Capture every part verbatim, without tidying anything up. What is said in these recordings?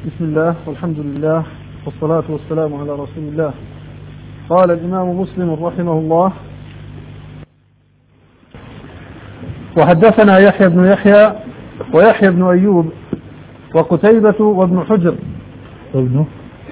بسم الله والحمد لله والصلاة والسلام على رسول الله. قال الإمام مسلم رحمه الله: وحدثنا يحيى بن يحيى ويحيى بن أيوب وقتيبة وابن حجر ابنه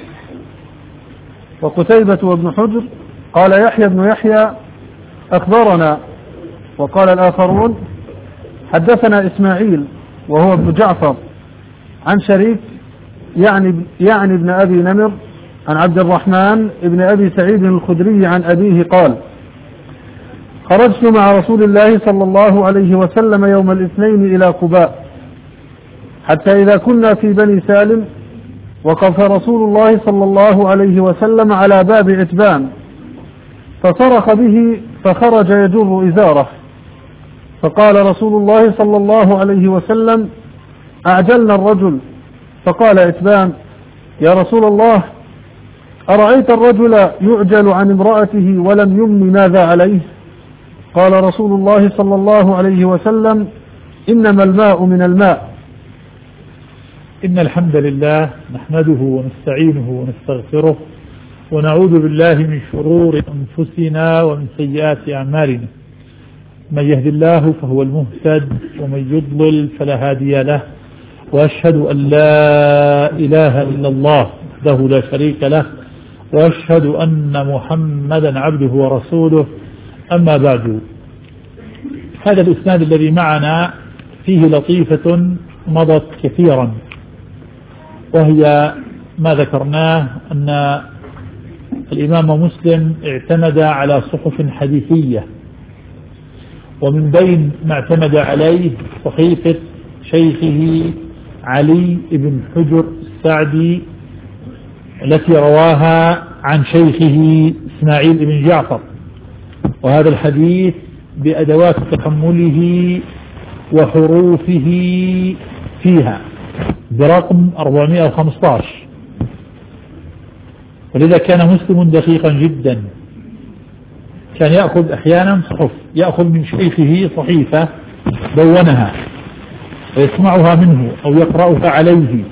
وقتيبة وابن حجر. قال يحيى بن يحيى: أخبرنا. وقال الآخرون: حدثنا إسماعيل وهو ابن جعفر عن شريك يعني يعني ابن أبي نمر عن عبد الرحمن ابن أبي سعيد الخدري عن أبيه قال: خرجت مع رسول الله صلى الله عليه وسلم يوم الاثنين إلى قباء، حتى إذا كنا في بني سالم وقف رسول الله صلى الله عليه وسلم على باب عتبان، فصرخ به فخرج يجر إزاره، فقال رسول الله صلى الله عليه وسلم: أعجلنا الرجل. فقال عتبان: يا رسول الله، أرأيت الرجل يعجل عن امرأته ولم يمن ماذا عليه؟ قال رسول الله صلى الله عليه وسلم: إنما الماء من الماء. إن الحمد لله نحمده ونستعينه ونستغفره ونعوذ بالله من شرور أنفسنا ومن سيئات أعمالنا، من يهد الله فهو المهتد ومن يضلل فلا هادي له، وأشهد أن لا إله إلا الله وحده لا شريك له، وأشهد أن محمدا عبده ورسوله. أما بعد، هذا الإسناد الذي معنا فيه لطيفة مضت كثيرا، وهي ما ذكرناه أن الإمام مسلم اعتمد على صحف حديثية، ومن بين ما اعتمد عليه صحيفة شيخه علي بن حجر السعدي التي رواها عن شيخه إسماعيل بن جعفر، وهذا الحديث بأدوات تحمله وحروفه فيها برقم أربعمائة وخمسة عشر. ولذا كان مسلم دقيقا جدا، كان يأخذ أحيانا صحف، يأخذ من شيخه صحيفة دونها ويسمعها منه أو يقرأها عليه،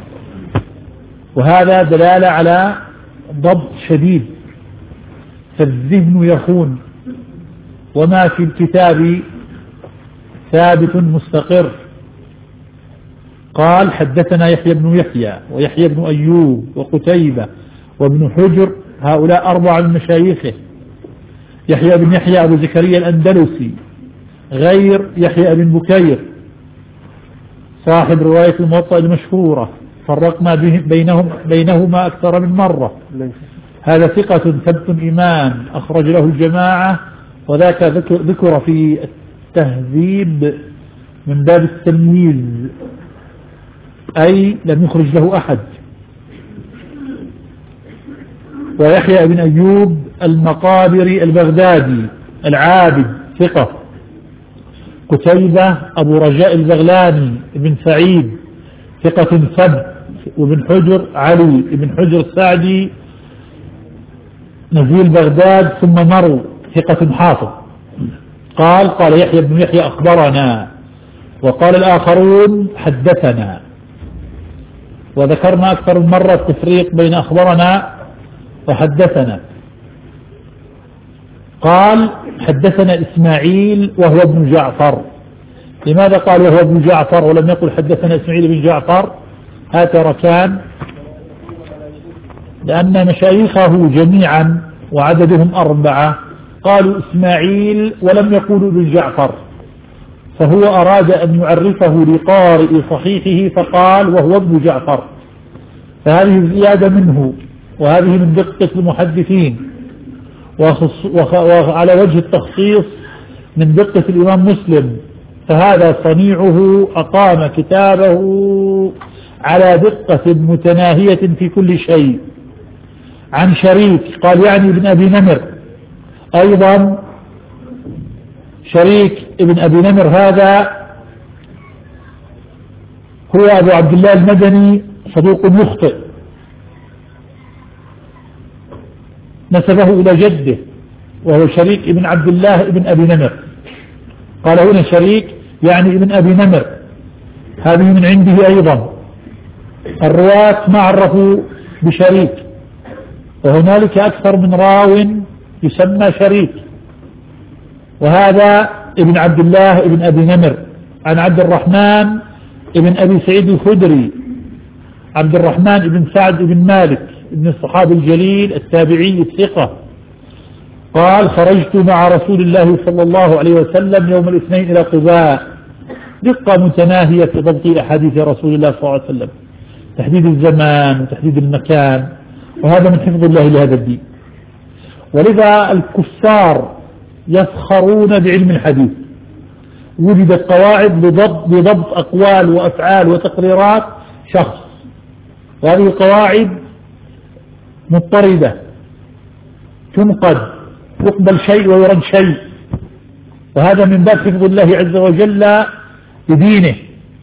وهذا دلالة على ضبط شديد، فالذهن يخون وما في الكتاب ثابت مستقر. قال: حدثنا يحيى بن يحيى ويحيى بن أيوب وقتيبة وابن حجر، هؤلاء أربعة من مشايخه. يحيى بن يحيى أبو زكريا الأندلسي غير يحيى بن بكير صاحب رواية الموطأ المشهورة، فرقنا بينهم بينهما أكثر من مرة. هذا ثقة ثبت إمام أخرج له الجماعة، وذاك ذكر في التهذيب من باب التمييز، أي لم يخرج له أحد. ويحيى بن أيوب المقابري البغدادي العابد ثقة. قتيبة أبو رجاء البغلاني بن سعيد ثقة ثبت. وابن حجر علي بن حجر السعدي نزيل بغداد ثم مرو ثقة حافظ. قال قال يحيى بن يحيى أخبرنا، وقال الآخرون حدثنا. وذكرنا أكثر من مرة التفريق بين أخبرنا وحدثنا. قال حدثنا إسماعيل وهو ابن جعفر. لماذا قال وهو ابن جعفر ولم يقل حدثنا إسماعيل بن جعفر؟ هذا ركان، لأن مشايخه جميعا وعددهم أربعة قالوا إسماعيل ولم يقولوا ابن جعفر، فهو أراد أن يعرفه لقارئ صحيحه فقال وهو ابن جعفر، فهذه زيادة منه، وهذه من دقة المحدثين، وعلى وجه التخصيص من دقة الإمام مسلم، فهذا صنيعه أقام كتابه على دقة متناهية في كل شيء. عن شريك قال يعني ابن أبي نمر، أيضا شريك ابن أبي نمر هذا هو أبو عبد الله المدني، صدوق مخطئ، نسبه إلى جده وهو شريك ابن عبد الله ابن أبي نمر. قال هنا شريك يعني ابن أبي نمر، هذه من عنده أيضا. الرواة ما عرفوا بشريك، وهنالك أكثر من راو يسمى شريك، وهذا ابن عبد الله ابن أبي نمر عن عبد الرحمن ابن أبي سعيد الخدري، عبد الرحمن ابن سعد ابن مالك ابن الصحابي الجليل التابعي الثقة، قال خرجت مع رسول الله صلى الله عليه وسلم يوم الاثنين إلى قباء. دقة متناهية في ضبط أحاديث رسول الله صلى الله عليه وسلم، تحديد الزمان وتحديد المكان، وهذا من حفظ الله لهذا الدين. ولذا الكفار يفخرون بعلم الحديث، وجدت قواعد لضبط, لضبط أقوال وأفعال وتقريرات شخص، وهذه القواعد مضطردة تنقد، يقبل شيء ويرد شيء، وهذا من باب حفظ الله عز وجل لدينه.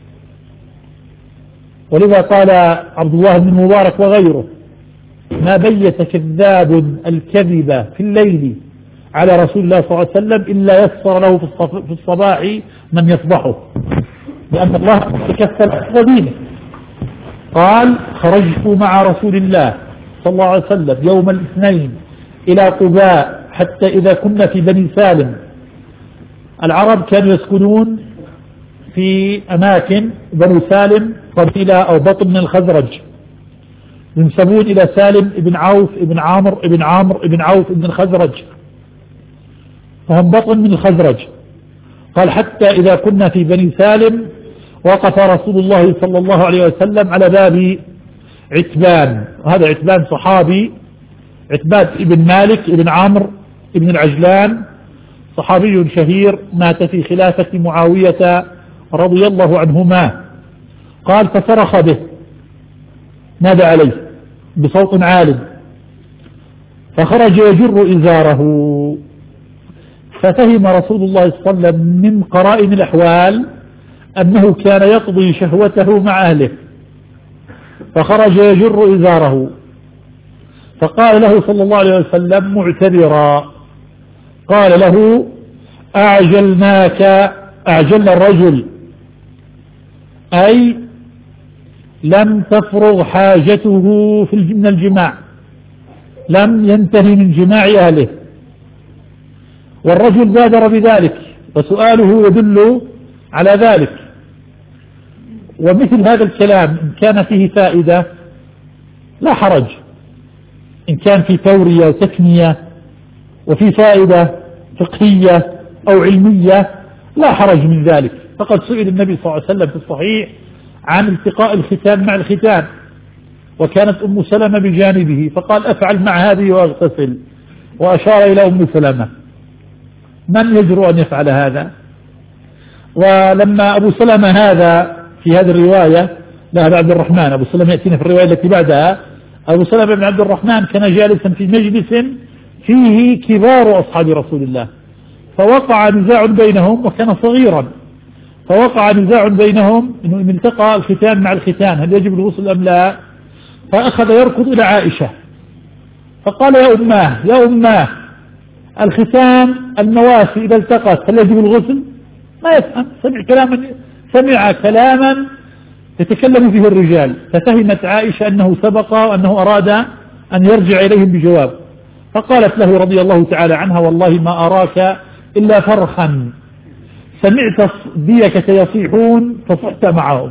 ولذا قال عبد الله بن المبارك وغيره ما بيت كذاب الكذب في الليل على رسول الله صلى الله عليه وسلم إلا يسر له في الصباح من يفضحه، لأن الله تكفل حفظ دينه. قال خرجت مع رسول الله صلى الله عليه وسلم يوم الاثنين إلى قباء حتى إذا كنا في بني سالم. العرب كانوا يسكنون في أماكن بني سالم قبيلة أو بطن من الخزرج، ينسبون إلى سالم ابن عوف ابن عامر ابن عامر ابن عوف ابن الخزرج، فهم بطن من الخزرج. قال حتى إذا كنا في بني سالم وقف رسول الله صلى الله عليه وسلم على باب عتبان، وهذا عتبان صحابي، عتبان ابن مالك ابن عمرو ابن العجلان، صحابي شهير مات في خلافة معاوية رضي الله عنهما. قال فصرخ به، نادى عليه بصوت عال، فخرج يجر إزاره، ففهم رسول الله صلى الله عليه وسلم من قرائن الأحوال أنه كان يقضي شهوته مع أهله، فخرج يجر إزاره، فقال له صلى الله عليه وسلم معتذرا، قال له أعجلناك، أعجل الرجل أي لم تفرغ حاجته في من الجماع، لم ينتهي من جماع أهله. والرجل بادر بذلك، وسؤاله يدل على ذلك. ومثل هذا الكلام إن كان فيه فائدة لا حرج، إن كان في تورية وتكنية وفي فائدة فقهية أو علمية لا حرج من ذلك. فقد سئل النبي صلى الله عليه وسلم في الصحيح عن التقاء الختان مع الختان، وكانت أم سلمة بجانبه، فقال أفعل مع هذه وأغتسل، وأشار إلى أم سلمة. من يجرؤ أن يفعل هذا؟ ولما أبو سلمة هذا في هذه الرواية، لا هذا عبد الرحمن، أبو سلمة يأتينا في الرواية التي بعدها، أبو سلمة بن عبد الرحمن كان جالسا في مجلس فيه كبار أصحاب رسول الله، فوقع نزاع بينهم، وكان صغيرا، فوقع نزاع بينهم إنه إن التقى الختان مع الختان هل يجب الغسل أم لا؟ فأخذ يركض إلى عائشة فقال يا أماه يا أماه الختان المواسي إذا التقت هل يجب الغسل؟ ما يفهم، سمع كلاما سمع كلاما يتكلم فيه الرجال، ففهمت عائشة أنه سبق وأنه أراد أن يرجع إليهم بجواب، فقالت له رضي الله تعالى عنها والله ما أراك إلا فرخا سمعت ديكة يصيحون فصحت معهم،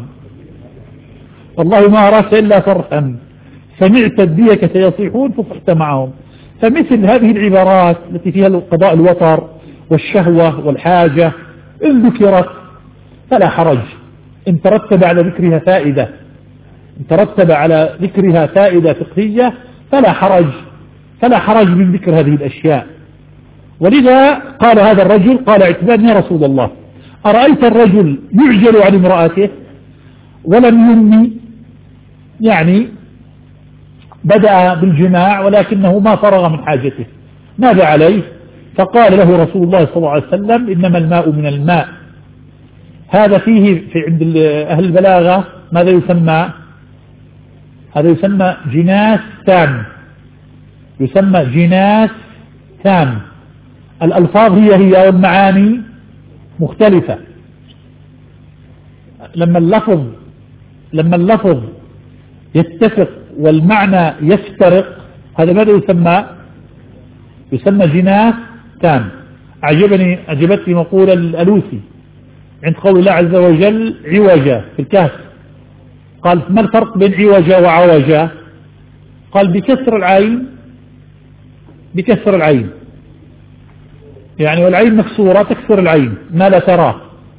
والله ما أراك إلا فرخا سمعت الديكة يصيحون فصحت معهم. فمثل هذه العبارات التي فيها قضاء الوطر والشهوة والحاجة إن ذكرت فلا حرج، إن ترتب على ذكرها فائدة إن ترتب على ذكرها فائدة فقهية فلا حرج فلا حرج من ذكر هذه الأشياء. ولذا قال هذا الرجل، قال عتبان يا رسول الله أرأيت الرجل يعجل عن امرأته ولم ينمي، يعني بدأ بالجماع ولكنه ما فرغ من حاجته، ماذا عليه؟ فقال له رسول الله صلى الله عليه وسلم إنما الماء من الماء. هذا فيه في عند أهل البلاغة ماذا يسمى؟ هذا يسمى جناس تام، يسمى جناس تام، الألفاظ هي هي والمعاني مختلفة. لما اللفظ لما اللفظ يتفق والمعنى يفترق، هذا ماذا يسمى؟ يسمى جناس تام. أعجبني أعجبتني مقولة الألوسي عند قول الله عز وجل عوجا في الكهف، قال ما الفرق بين عوجا وعوجا؟ قال بكسر العين، بكسر العين يعني والعين مكسورة تكسر العين ما لا تراه،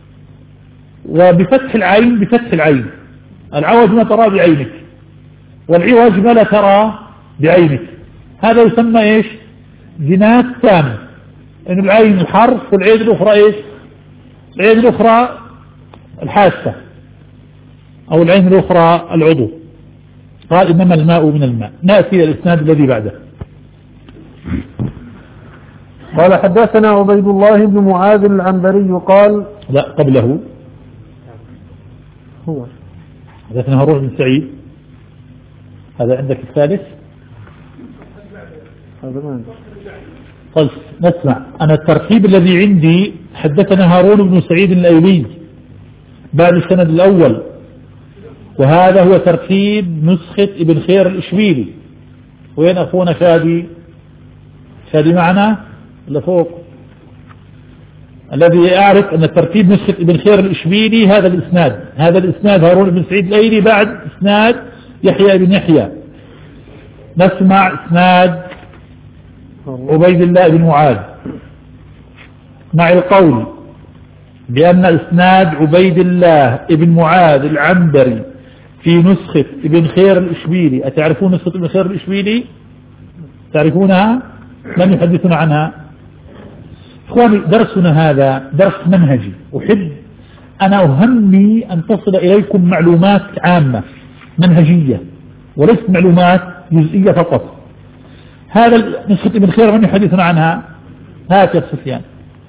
وبفتح العين بفتح العين. العوج ما تراه بعينك، والعوج ما لا تراه بعينك. هذا يسمى ايش؟ جناس تام، ان العين الحرف والعين الاخرى ايش؟ العين الاخرى الحاسة او العين الاخرى العضو. قال انما الماء من الماء. نأتي الى الاسناد الذي بعده. قال حدثنا عبيد الله بن معاذ العنبري قال لا قبله هو حدثنا هارون بن سعيد، هذا عندك الثالث. هذا ما عندي. طيب نسمع. أنا الترتيب الذي عندي حدثنا هارون بن سعيد الأيلي بعد السند الأول، وهذا هو ترتيب نسخة ابن خير الإشبيلي. وين أخونا شادي؟ شادي معنا ولا فوق؟ الذي أعرف أن ترتيب نسخة ابن خير الإشبيلي هذا الإسناد، هذا الإسناد هارون بن سعيد الأيلي بعد إسناد يحيى بن يحيى. نسمع إسناد عبيد الله بن معاذ مع القول بأن إسناد عبيد الله بن معاذ العنبري في نسخة ابن خير الإشبيلي. أتعرفون نسخة ابن خير الإشبيلي؟ تعرفونها؟ من يحدثنا عنها؟ إخواني درسنا هذا درس منهجي، أحب أنا أهمني أن تصل إليكم معلومات عامة منهجية وليست معلومات جزئية فقط. هذا نسخة ابن خير من يحدثنا عنها؟ هات يا سفيان.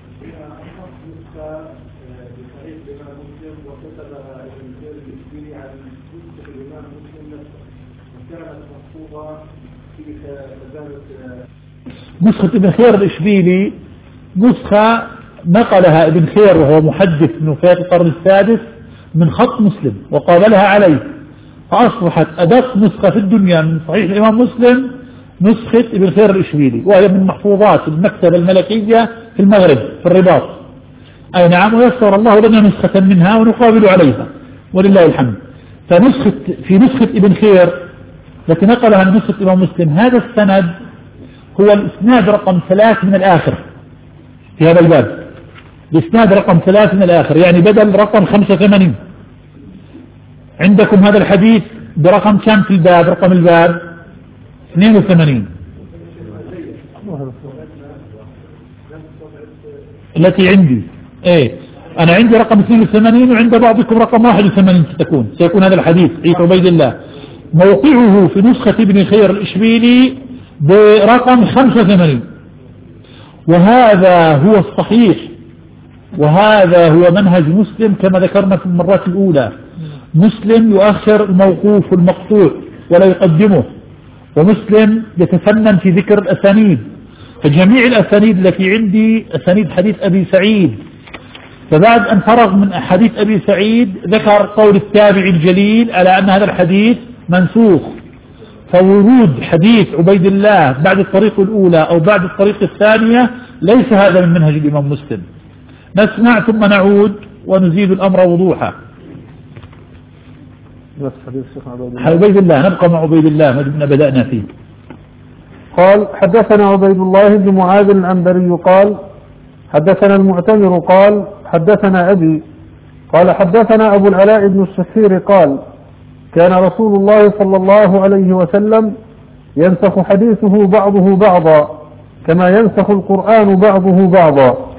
نسخة ابن خير الإشبيلي نسخة نقلها ابن خير وهو محدث من وفاة القرن السادس من خط مسلم وقابلها عليه، فأصبحت أدق نسخة في الدنيا من صحيح الإمام مسلم نسخة ابن خير الإشبيلي، وهي من محفوظات المكتبة الملكية في المغرب في الرباط. أي نعم، ويسر الله لنا نسخة منها ونقابل عليها ولله الحمد. فنسخة في نسخة ابن خير التي نقلها من نسخة الإمام مسلم هذا السند هو الإسناد رقم ثلاث من الآخر في هذا الباب، الإسناد رقم ثلاث من الآخر، يعني بدل رقم خمسة وثمانين. عندكم هذا الحديث برقم كم في الباب؟ رقم الباب اثنين وثمانين التي عندي. ايه انا عندي رقم اثنين وثمانين وعند بعضكم رقم واحد وثمانين ستكون سيكون هذا الحديث عيسى عبيد الله. موقعه في نسخة ابن خير الإشبيلي برقم خمسة وثمانين، وهذا هو الصحيح وهذا هو منهج مسلم كما ذكرنا في المرات الأولى. مسلم يؤخر الموقوف والمقطوع ولا يقدمه، ومسلم يتفنن في ذكر الأسانيد، فجميع الأسانيد التي عندي أسانيد حديث أبي سعيد. فبعد أن فرغ من حديث أبي سعيد ذكر قول التابع الجليل على أن هذا الحديث منسوخ، فورود حديث عبيد الله بعد الطريق الأولى أو بعد الطريق الثانية ليس هذا من منهج الإمام مسلم. نسمع ثم نعود ونزيد الأمر وضوحا. عبيد الله نبقى مع عبيد الله ما بدأنا فيه. قال حدثنا عبيد الله بن معاذ العنبري قال حدثنا المعتمر قال حدثنا أبي قال حدثنا أبو العلاء بن السفير قال كان رسول الله صلى الله عليه وسلم ينسخ حديثه بعضه بعضا كما ينسخ القرآن بعضه بعضا.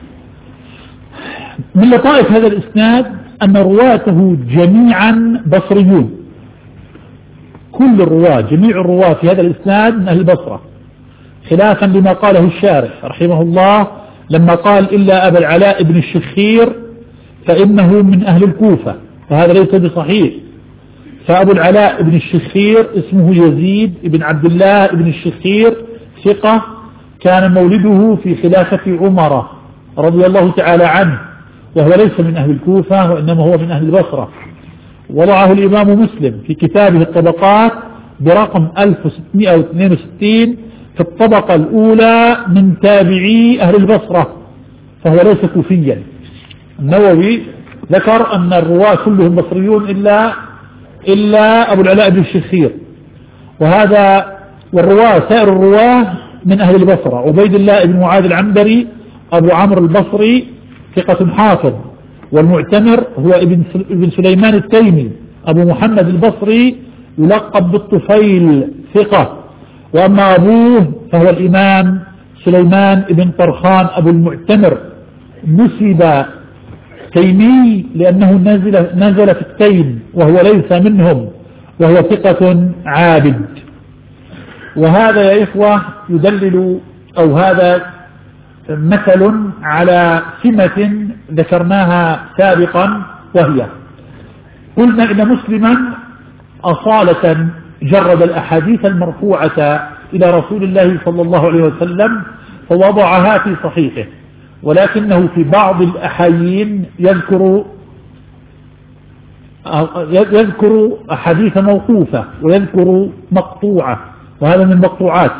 من لطائف هذا الإسناد أن رواته جميعا بصريون، كل الرواة جميع الرواة في هذا الإسناد من أهل البصرة، خلافا لما قاله الشارح رحمه الله لما قال إلا أبا العلاء بن الشخير فإنه من أهل الكوفة، فهذا ليس بصحيح. فأبو العلاء بن الشخير اسمه يزيد بن عبد الله بن الشخير، ثقة، كان مولده في خلافة عمر رضي الله تعالى عنه، وهو ليس من أهل الكوفة وإنما هو من أهل البصرة. وضعه الإمام مسلم في كتابه الطبقات برقم ألف وستمائة واثنين وستين في الطبقة الأولى من تابعي أهل البصرة، فهو ليس كوفيا. النووي ذكر أن الرواة كلهم بصريون إلا إلا أبو العلاء بن الشخير، وهذا والرواة سائر الرواة من أهل البصرة. عبيد الله بن معاذ العنبري أبو عمرو البصري ثقة حافظ، والمعتمر هو ابن ابن سليمان التيمي أبو محمد البصري يلقب بالطفيل ثقة، وأما أبوه فهو الإمام سليمان بن طرخان أبو المعتمر، نسب تيمي لأنه نزل, نزل في التيم وهو ليس منهم، وهو ثقة عابد. وهذا يا إخوة يدلل أو هذا مثل على سمة ذكرناها سابقا، وهي قلنا إن مسلما أصالة جرد الأحاديث المرفوعة إلى رسول الله صلى الله عليه وسلم فوضعها في صحيحه، ولكنه في بعض الأحايين يذكر يذكر أحاديث موقوفة ويذكر مقطوعة، وهذا من مقطوعات.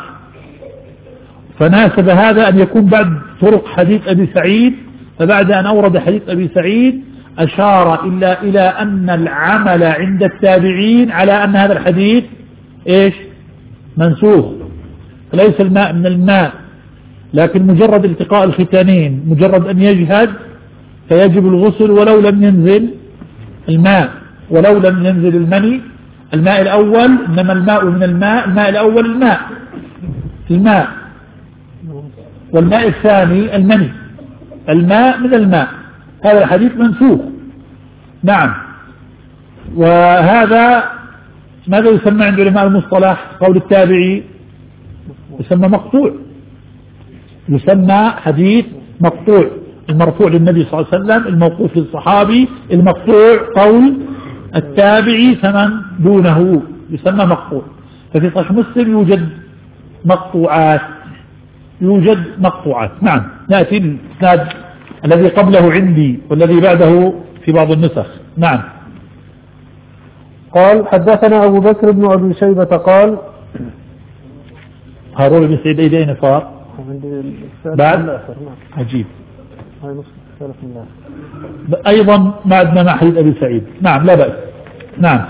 فناسب هذا أن يكون بعد طرق حديث أبي سعيد، فبعد أن أورد حديث أبي سعيد أشار إلا إلى أن العمل عند التابعين على أن هذا الحديث إيش منسوخ، ليس الماء من الماء، لكن مجرد التقاء الختانين، مجرد أن يجهد فيجب الغسل ولو لم ينزل الماء، ولو لم ينزل المني الماء الأول، إنما الماء من الماء، الماء الأول الماء الماء والماء الثاني المني، الماء من الماء. هذا الحديث منسوخ. نعم. وهذا ماذا يسمى عند علماء المصطلح؟ قول التابعي يسمى مقطوع، يسمى حديث مقطوع. المرفوع للنبي صلى الله عليه وسلم، الموقوف للصحابي، المقطوع قول التابعي فمن دونه يسمى مقطوع. ففي صحيح مسلم يوجد مقطوعات، يوجد مقطوعات. نعم. نأتي الإسناد الذي قبله عندي والذي بعده في بعض النسخ. نعم. قال حدثنا أبو بكر بن أبي شيبة قال هارون بن سعيد أين صار؟ بعد عجيب أيضا بعدنا مع حديث أبي سعيد. نعم لا بأس. نعم.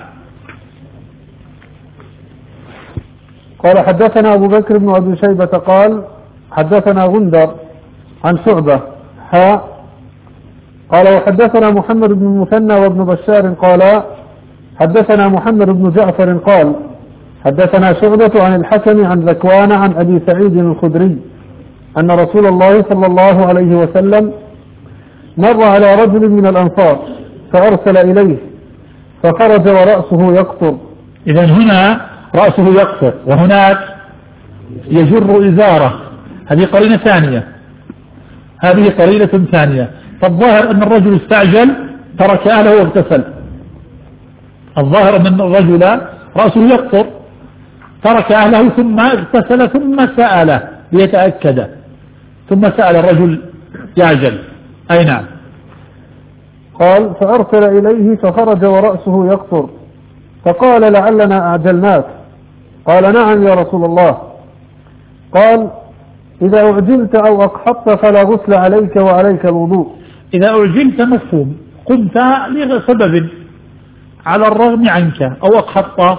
قال حدثنا أبو بكر بن أبي شيبة قال حدثنا غندر عن شعبة حاء قال وحدثنا محمد بن المثنى وابن بشار قال حدثنا محمد بن جعفر قال حدثنا شعبة عن الحكم عن ذكوان عن أبي سعيد الخدري أن رسول الله صلى الله عليه وسلم مر على رجل من الأنصار فأرسل إليه فخرج ورأسه يقطر. إذن هنا رأسه يقطر وهناك يجر إزاره، هذه قرينة ثانية، هذه قرينة ثانية. فالظاهر أن الرجل استعجل ترك أهله واغتسل، الظاهر أن الرجل رأسه يقطر ترك أهله ثم اغتسل ثم سأل ليتأكد، ثم سأل الرجل يعجل. أي نعم. قال فأرسل إليه فخرج ورأسه يقطر فقال لعلنا أعجلناك. قال نعم يا رسول الله. قال إذا أعجلت أو أقحطت فلا غسل عليك وعليك الوضوء. إذا أعجلت مفهوم، قمت لسبب على الرغم عنك، أو أقحطت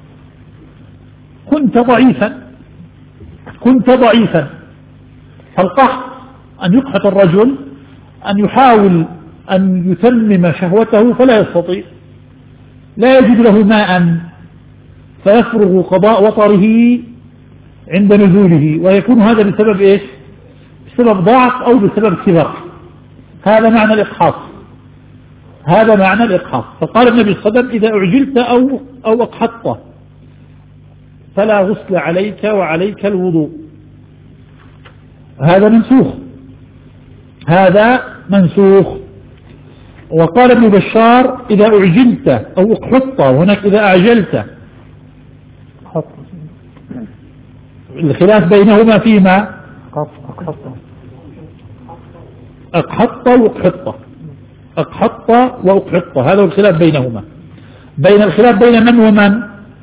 كنت ضعيفا كنت ضعيفا فالقحط أن يقحط الرجل أن يحاول أن يتمم شهوته فلا يستطيع، لا يجد له ماء فيفرغ قضاء وطره عند نزوله، ويكون هذا بسبب إيش؟ بسبب ضعف أو بسبب كبر. هذا معنى الإقحاط، هذا معنى الإقحاط. فقال النبي صلى الله عليه وسلم إذا أعجلت أو, أو أقحطت فلا غسل عليك وعليك الوضوء. هذا منسوخ، هذا منسوخ. وقال ابن بشار إذا أعجلت أو أقحطت، وهناك إذا أعجلت، الخلاف بينهما فيما أقحطت وأقحطت، أقحطت وأقحطت، هذا الخلاف بينهما. بين الخلاف بين من ومن؟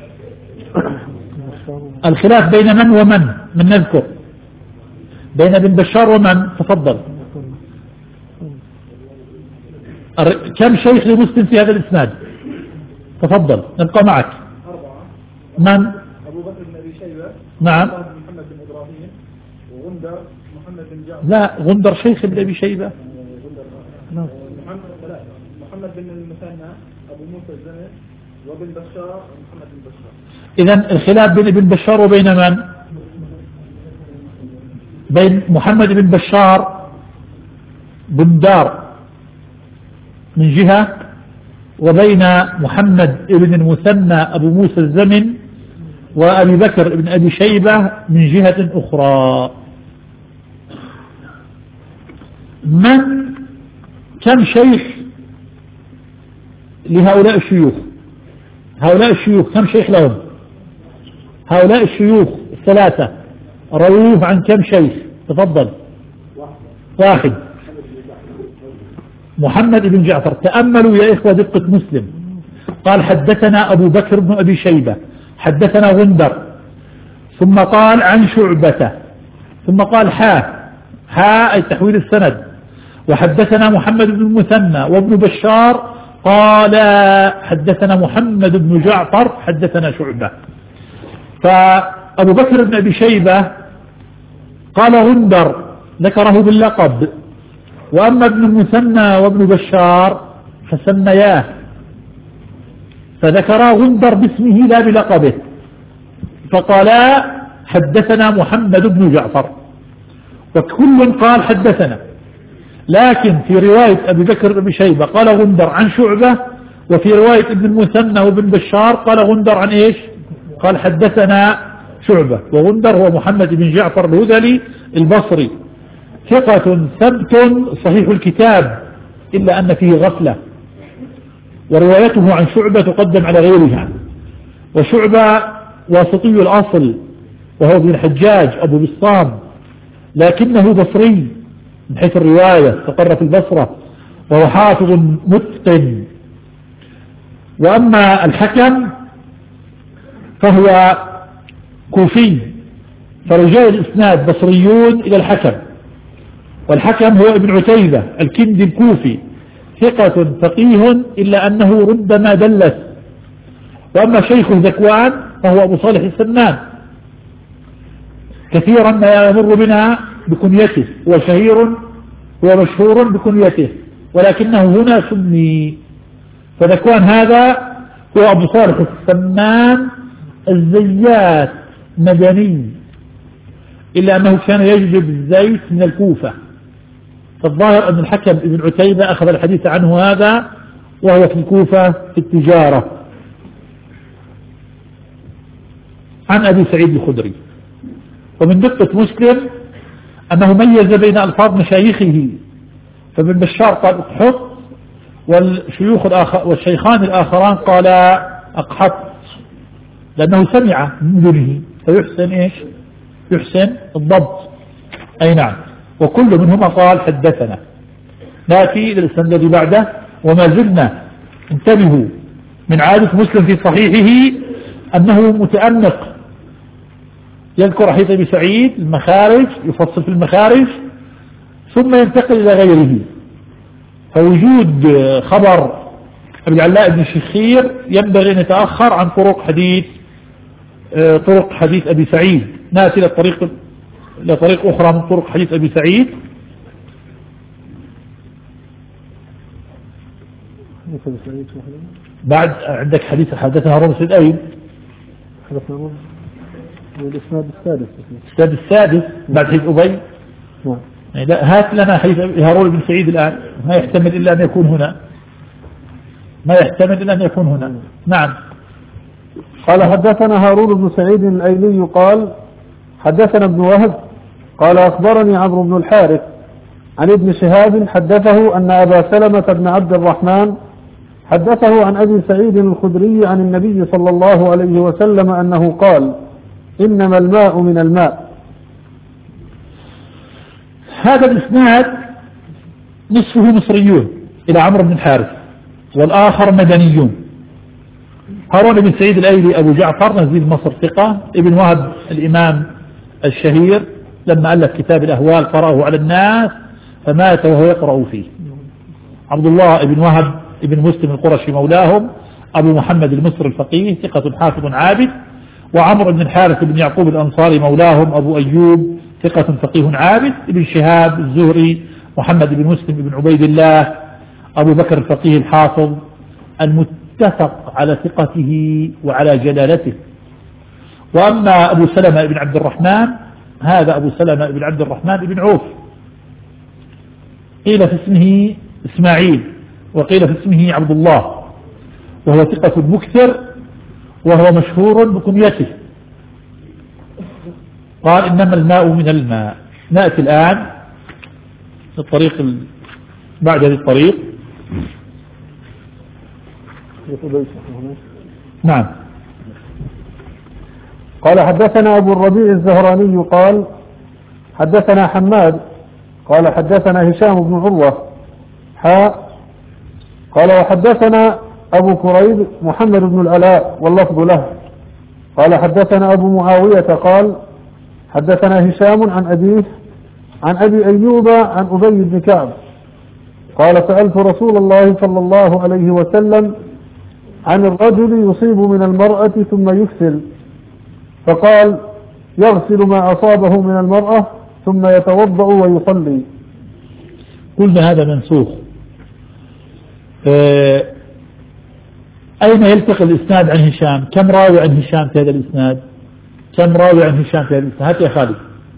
الخلاف بين من ومن؟ من نذكر بين ابن بشار ومن؟ تفضل. كم شيخ لمسلم في هذا الإسناد؟ تفضل نبقى معك. من؟ أبو بكر بن أبي شيبة. نعم. محمد بن إبراهيم وغندر محمد بن جعفر. لا غندر شيخ ابن أبي شيبة. محمد محمد بن المثنى أبو موسى الزمن وابن بشار ومحمد بن بشار. إذن الخلاف بين ابن بشار وبين من؟ بين محمد بن بشار بن دار من جهة، وبين محمد بن المثنى أبو موسى الزمن وأبي بكر بن أبي شيبة من جهة أخرى. من كم شيخ لهؤلاء الشيوخ؟ هؤلاء الشيوخ كم شيخ لهم؟ هؤلاء الشيوخ الثلاثة رووه عن كم شيخ؟ تفضل. واحد محمد بن جعفر. تأملوا يا إخوة دقة مسلم، قال حدثنا أبو بكر بن أبي شيبة، حدثنا غندر، ثم قال عن شعبة، ثم قال حا حا أي تحويل السند، وحدثنا محمد بن المثنى وابن بشار قال حدثنا محمد بن جعفر حدثنا شعبة. فأبو بكر بن أبي شيبة قال غندر ذكره باللقب، وأما ابن المثنى وابن بشار فسمياه، فذكرا غندر باسمه لا بلقبه، فقالا حدثنا محمد بن جعفر، وكل قال حدثنا. لكن في رواية أبي بكر بن شيبة قال غندر عن شعبة، وفي رواية ابن المثنى وابن بشار قال غندر عن إيش؟ قال حدثنا شعبة. وغندر هو محمد بن جعفر الهذلي البصري، ثقة ثبت صحيح الكتاب إلا أن فيه غفلة، وروايته عن شعبة تقدم على غيرها. وشعبة واسطي الأصل وهو ابن الحجاج أبو بسطام، لكنه بصري من حيث الرواية، استقر في البصرة، وهو حافظ متقن. وأما الحكم فهو كوفي، فرجال الإسناد بصريون إلى الحكم، والحكم هو ابن عتيبة الكندي الكوفي، ثقة فقيه إلا أنه ربما دلس. وأما شيخ ذكوان فهو أبو صالح السمان، كثيرا ما يمر بنا بكنيته، وشهير ومشهور بكنيته، ولكنه هنا سمي. فذكوان هذا هو أبو صالح السمان الزيات مدني، إلا أنه كان يجلب الزيت من الكوفة. فالظاهر أن الحكم ابن عتيبة أخذ الحديث عنه هذا وهو في الكوفة في التجارة. عن أبي سعيد الخدري. ومن دقة مسلم أنه ميز بين ألفاظ مشايخه، فابن بشار قال اقحط، والشيوخ الآخر والشيخان الآخران قال أقحط، لأنه سمع من دونه فيحسن إيش؟ يحسن الضبط. أي نعم. وكل منهما قال حدثنا. نأتي للإسناد الذي بعده. وما زلنا، انتبهوا، من عادة مسلم في صحيحه أنه متأنق، يذكر حديث أبي سعيد المخارج، يفصل في المخارج، ثم ينتقل إلى غيره. فوجود خبر أبي العلاء بن الشخير ينبغي أن يتأخر عن طرق حديث طرق حديث أبي سعيد. نأتي إلى طريق إلى طريق أخرى من طرق حديث أبي سعيد. بعد عندك حديث حدثنا هارون بن أيوب، والإسناد السادس الإسناد السادس بعد حديث أبي. يعني لا، هات لنا حديث هارون بن سعيد الآن، ما يحتمل إلا أن يكون هنا، ما يحتمل إلا أن يكون هنا. نعم. قال حدثنا هارون بن سعيد الأيلي قال حدثنا ابن وهب قال أخبرني عمرو بن الحارث عن ابن شهاب حدثه أن أبا سلمة بن عبد الرحمن حدثه عن أبي سعيد الخدري عن النبي صلى الله عليه وسلم أنه قال إنما الماء من الماء. هذا الإسناد نصفه مصريون إلى عمرو بن الحارث، والآخر مدنيون. هارون بن سعيد الأيلي أبو جعفر نزيل مصر ثقة. ابن وهب الإمام الشهير لما ألف كتاب الأهوال قرأه على الناس فمات وهو يقرأ فيه. عبد الله بن وهب ابن مسلم القرشي مولاهم أبو محمد المصري الفقيه ثقة حافظ عابد. وعمر بن الحارث بن يعقوب الأنصاري مولاهم أبو أيوب ثقة فقيه عابد. ابن شهاب الزهري محمد بن مسلم بن عبيد الله أبو بكر الفقيه الحافظ المتفق على ثقته وعلى جلالته. وأما أبو سلمة بن عبد الرحمن هذا أبو سلمة بن عبد الرحمن بن عوف قيل في اسمه إسماعيل وقيل في اسمه عبد الله وهو ثقة مكثر وهو مشهور بكنيته. قال إنما الماء من الماء. نأتي الآن الطريق بعد هذه الطريق. نعم. قال حدثنا أبو الربيع الزهراني قال حدثنا حماد قال حدثنا هشام بن عروة حاء قال وحدثنا أبو كريب محمد بن العلاء واللفظ له قال حدثنا أبو معاوية قال حدثنا هشام عن أبيه عن أبي أيوب عن أبي بن كعب قال سألت رسول الله صلى الله عليه وسلم عن الرجل يصيب من المرأة ثم يكسل فقال يغسل ما أصابه من المرأة ثم يتوضأ ويصلي. قلنا هذا منسوخ. اه أين يلتقي الإسناد عن هشام؟ كم راوي عن هشام في هذا الإسناد؟ كم راوي عن هشام في هذا الإسناد؟ هات يا خالد.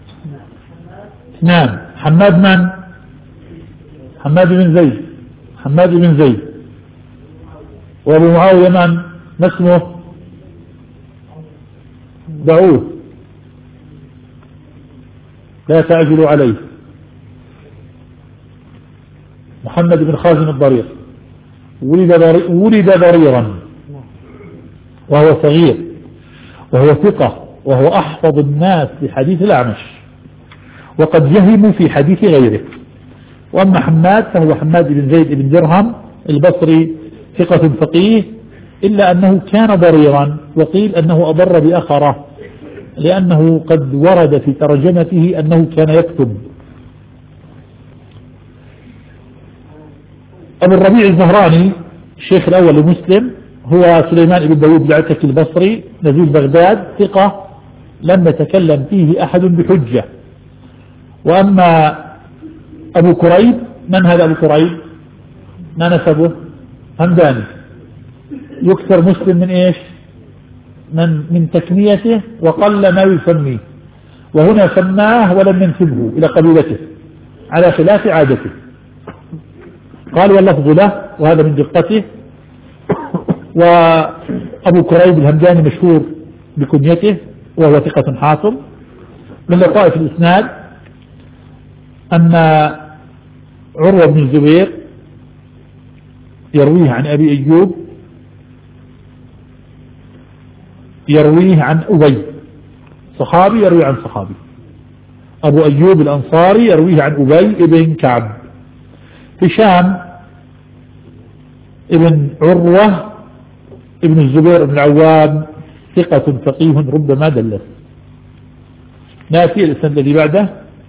نعم. حماد من؟ حماد بن زيد. حماد بن زيد. وأبو معاوية من؟ ما اسمه؟ دعوه لا تعجلوا عليه. محمد بن خازم الضرير ولد ولد ضريرا وهو صغير وهو ثقة وهو أحفظ الناس لحديث الأعمش وقد جهموا في حديث غيره. وأما حماد فهو حماد بن زيد بن درهم البصري ثقة فقيه إلا أنه كان ضريرا وقيل أنه أضر بأخره لأنه قد ورد في ترجمته أنه كان يكتب. أبو الربيع الزهراني الشيخ الأول لمسلم هو سليمان بن داود العتكي البصري نزيل بغداد ثقة لم يتكلم فيه أحد بحجة. وأما أبو كريب من هذا أبو كريب؟ ما نسبه؟ همداني. يكثر مسلم من إيش؟ من من تكنيته وقل ما يسميه وهنا سماه ولم ينسبه إلى قبيلته على خلاف عادته. قال واللفظ له وهذا من دقته. وأبو كريب الهمداني مشهور بكنيته وهو ثقة حافظ. من لطائف الإسناد أن عروة بن الزبير يرويه عن أبي أيوب يرويه عن أبي صحابي يروي عن صحابي. أبو أيوب الأنصاري يرويه عن أبي ابن كعب. هشام ابن عروة ابن الزبير بن العوام ثقة فقيه ربما دلس. نأتي الإسناد الذي بعده.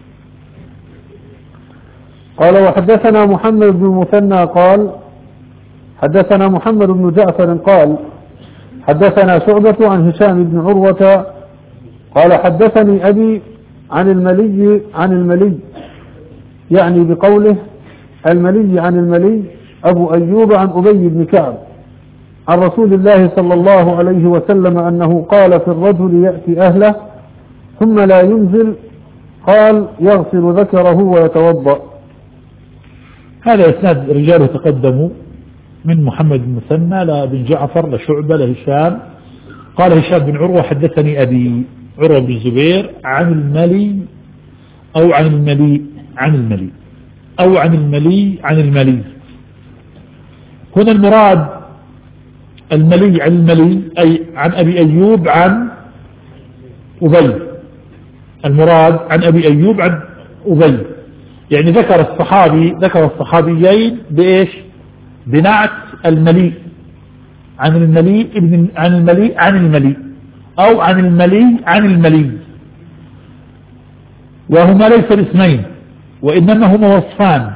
قال وحدثنا محمد بن المثنى قال حدثنا محمد بن جعفر قال حدثنا شعبة عن هشام بن عروة قال حدثني أبي عن الملي عن الملي يعني بقوله الملي عن الملي أبو أيوب عن أبي بن كعب عن رسول الله صلى الله عليه وسلم أنه قال في الرجل يأتي أهله ثم لا ينزل قال يغسل ذكره ويتوضأ. هذا إسناد رجاله تقدموا من محمد بن مثنى لابن جعفر لشعبة لهشام. قال هشام بن عروة حدثني أبي عروة بن الزبير عن الملي أو عن الملي عن الملي أو عن الملي عن الملي. هنا المراد الملي عن الملي أي عن أبي أيوب عن أبي. المراد عن أبي أيوب عن أبي يعني ذكر الصحابي ذكر الصحابيين بإيش؟ بنعت الملي عن المليء ابن عن المليء عن المليء أو عن المليء عن المليء، وهما ليس الاسمين وإنما هما وصفان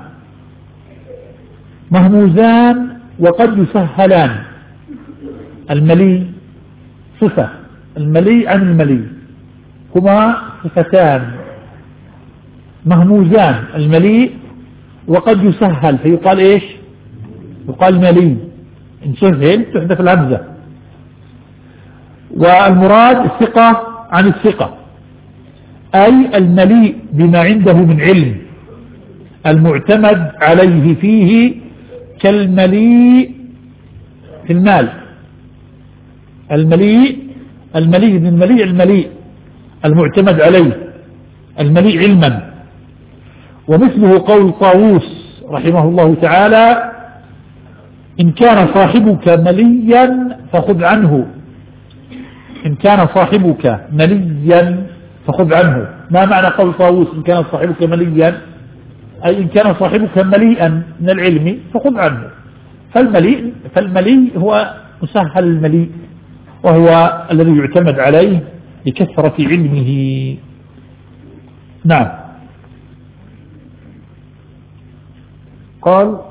مهموزان وقد يسهلان. المليء صفة، المليء عن المليء هما صفتان مهموزان، المليء وقد يسهل فيقال ايش؟ يقال مليء، ان سهل تحذف الهمزة. والمراد الثقة عن الثقة، أي المليء بما عنده من علم المعتمد عليه فيه كالمليء في المال. المليء المليء من المليء المليء المعتمد عليه، المليء علما. ومثله قول طاووس رحمه الله تعالى: إن كان صاحبك مليا فخذ عنه. إن كان صاحبك مليا فخذ عنه. ما معنى قول طاووس إن كان صاحبك مليا؟ أي إن كان صاحبك مليئا من العلم فخذ عنه. فالمليء فالمليء هو مسهل المليء، وهو الذي يعتمد عليه لكثرة علمه. نعم. قال: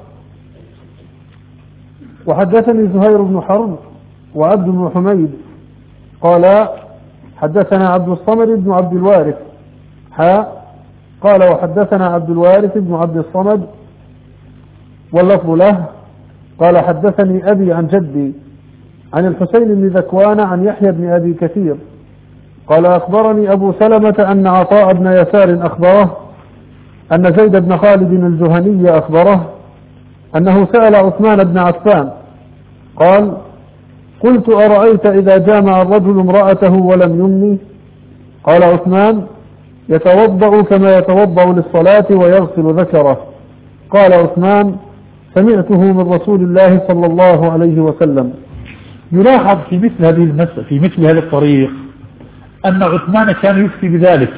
وحدثني زهير بن حرب وعبد بن حميد قال حدثنا عبد الصمد بن عبد الوارث حاء قال وحدثنا عبد الوارث بن عبد الصمد واللفظ له قال حدثني أبي عن جدي عن الحسين بن ذكوان عن يحيى بن أبي كثير قال أخبرني أبو سلمة أن عطاء بن يسار أخبره أن زيد بن خالد الجهني أخبره أنه سأل عثمان بن عفان قال: قلت أرأيت إذا جامع الرجل امرأته ولم يمني؟ قال عثمان: يتوضأ كما يتوضأ للصلاة ويغسل ذكره. قال عثمان: سمعته من رسول الله صلى الله عليه وسلم. يلاحظ في مثل هذه المسألة في مثل هذا الطريق أن عثمان كان يفتي بذلك،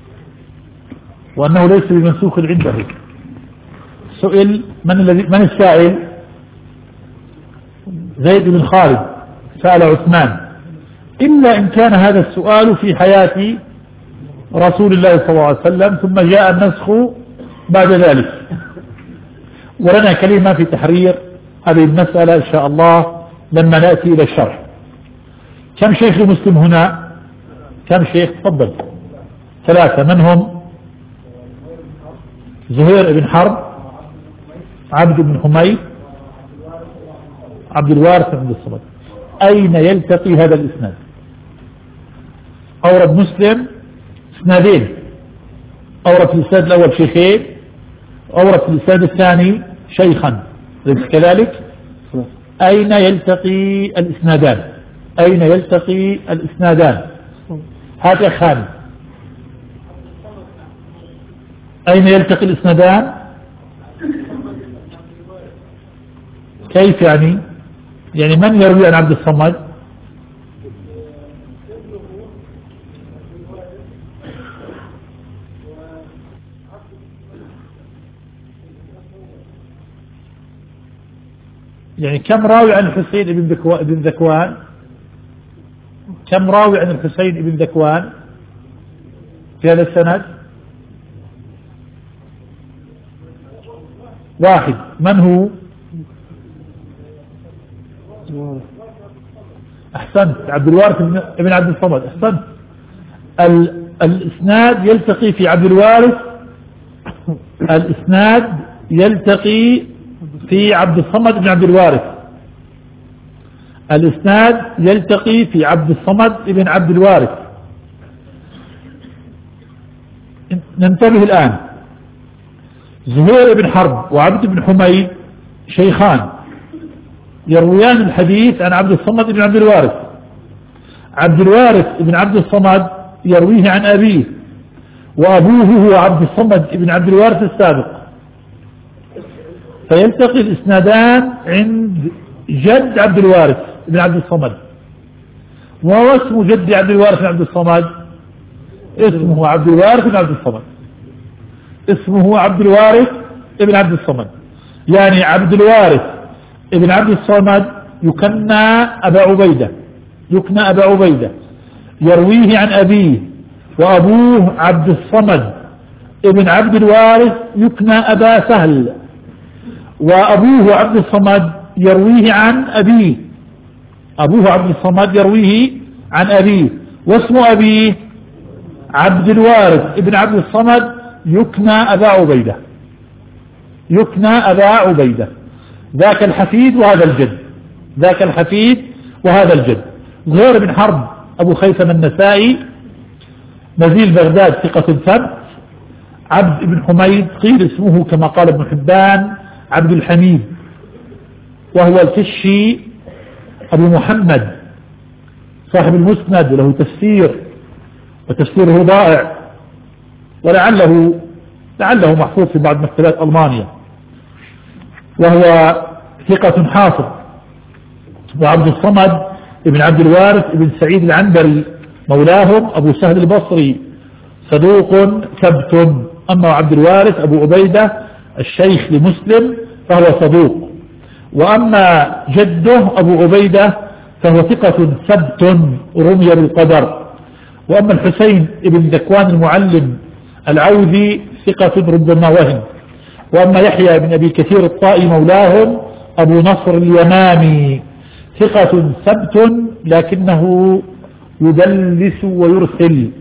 وأنه ليس بمنسوخ عنده. سئل من الذي من السائل؟ زيد بن خالد سأل عثمان، إلا إن كان هذا السؤال في حياة رسول الله صلى الله عليه وسلم ثم جاء النسخ بعد ذلك. ولنا كلمة في تحرير هذه المسألة إن شاء الله لما نأتي إلى الشرح. كم شيخ مسلم هنا؟ كم شيخ؟ تفضل. ثلاثة. من هم؟ زهير بن حرب، عبد بن حميد، عبد الوارث بن الصمد. أين يلتقي هذا الإسناد؟ أورد مسلم إسنادين، أورد في الإسناد الأول شيخين، أورد في الإسناد الثاني شيخا، أليس كذلك؟ أين يلتقي الإسنادان؟ أين يلتقي الإسنادان؟ هات يا خالد، أين يلتقي الإسنادان؟ كيف يعني؟ يعني من يروي عن عبد الصمد؟ يعني كم راوي عن الحسين بن ذكوان؟ كم راوي عن الحسين بن ذكوان في هذا السند؟ واحد. من هو؟ أحسنت، عبد الوارث بن عبد الصمد. أحسنت. الإسناد يلتقي في عبد الوارث، الإسناد يلتقي في عبد الصمد بن عبد الوارث، الإسناد يلتقي في عبد الصمد بن عبد الوارث. ننتبه الآن. زهير بن حرب وعبد بن حميد شيخان يرويان الحديث عن عبد الصمد بن عبد الوارث. عبد الوارث بن عبد الصمد يرويه عن أبيه، وأبوه هو عبد الصمد بن عبد الوارث السابق، فيلتقي الإسنادان عند جد عبد الوارث بن عبد الصمد. وهو اسم جد عبد الوارث بن عبد الصمد؟ اسمه عبد الوارث بن عبد الصمد، اسمه عبد الوارث بن عبد الصمد. يعني عبد الوارث ابن عبد الصمد يكنى أبا عبيدة يكنى أبا عبيدة يرويه عن أبيه، وأبوه عبد الصمد ابن عبد الوارث يكنى أبا سهل، وأبوه عبد الصمد يرويه عن أبيه أبوه عبد الصمد يرويه عن أبيه، واسم أبيه عبد الوارث ابن عبد الصمد يكنى أبا عبيدة يكنى أبا عبيدة ذاك الحفيد وهذا الجد ذاك الحفيد وهذا الجد. زهير بن حرب أبو خيثم النسائي نزيل بغداد ثقة ثبت. عبد بن حميد قيل اسمه كما قال ابن حبان عبد الحميد، وهو الكشي أبو محمد صاحب المسند، وله تفسير وتفسيره ضائع، ولعله لعله محفوظ في بعض مكتبات ألمانيا، وهو ثقة حافظ. وعبد الصمد ابن عبد الوارث ابن سعيد العنبري مولاهم أبو سهل البصري صدوق ثبت. أما عبد الوارث أبو عبيدة الشيخ لمسلم فهو صدوق، وأما جده أبو عبيدة فهو ثقة ثبت رمي بالقدر. وأما الحسين ابن ذكوان المعلم العوذي ثقة ربما وهم. وأما يحيى بن أبي كثير الطائي مولاهم أبو نصر اليمامي ثقة ثبت لكنه يدلس ويرسل.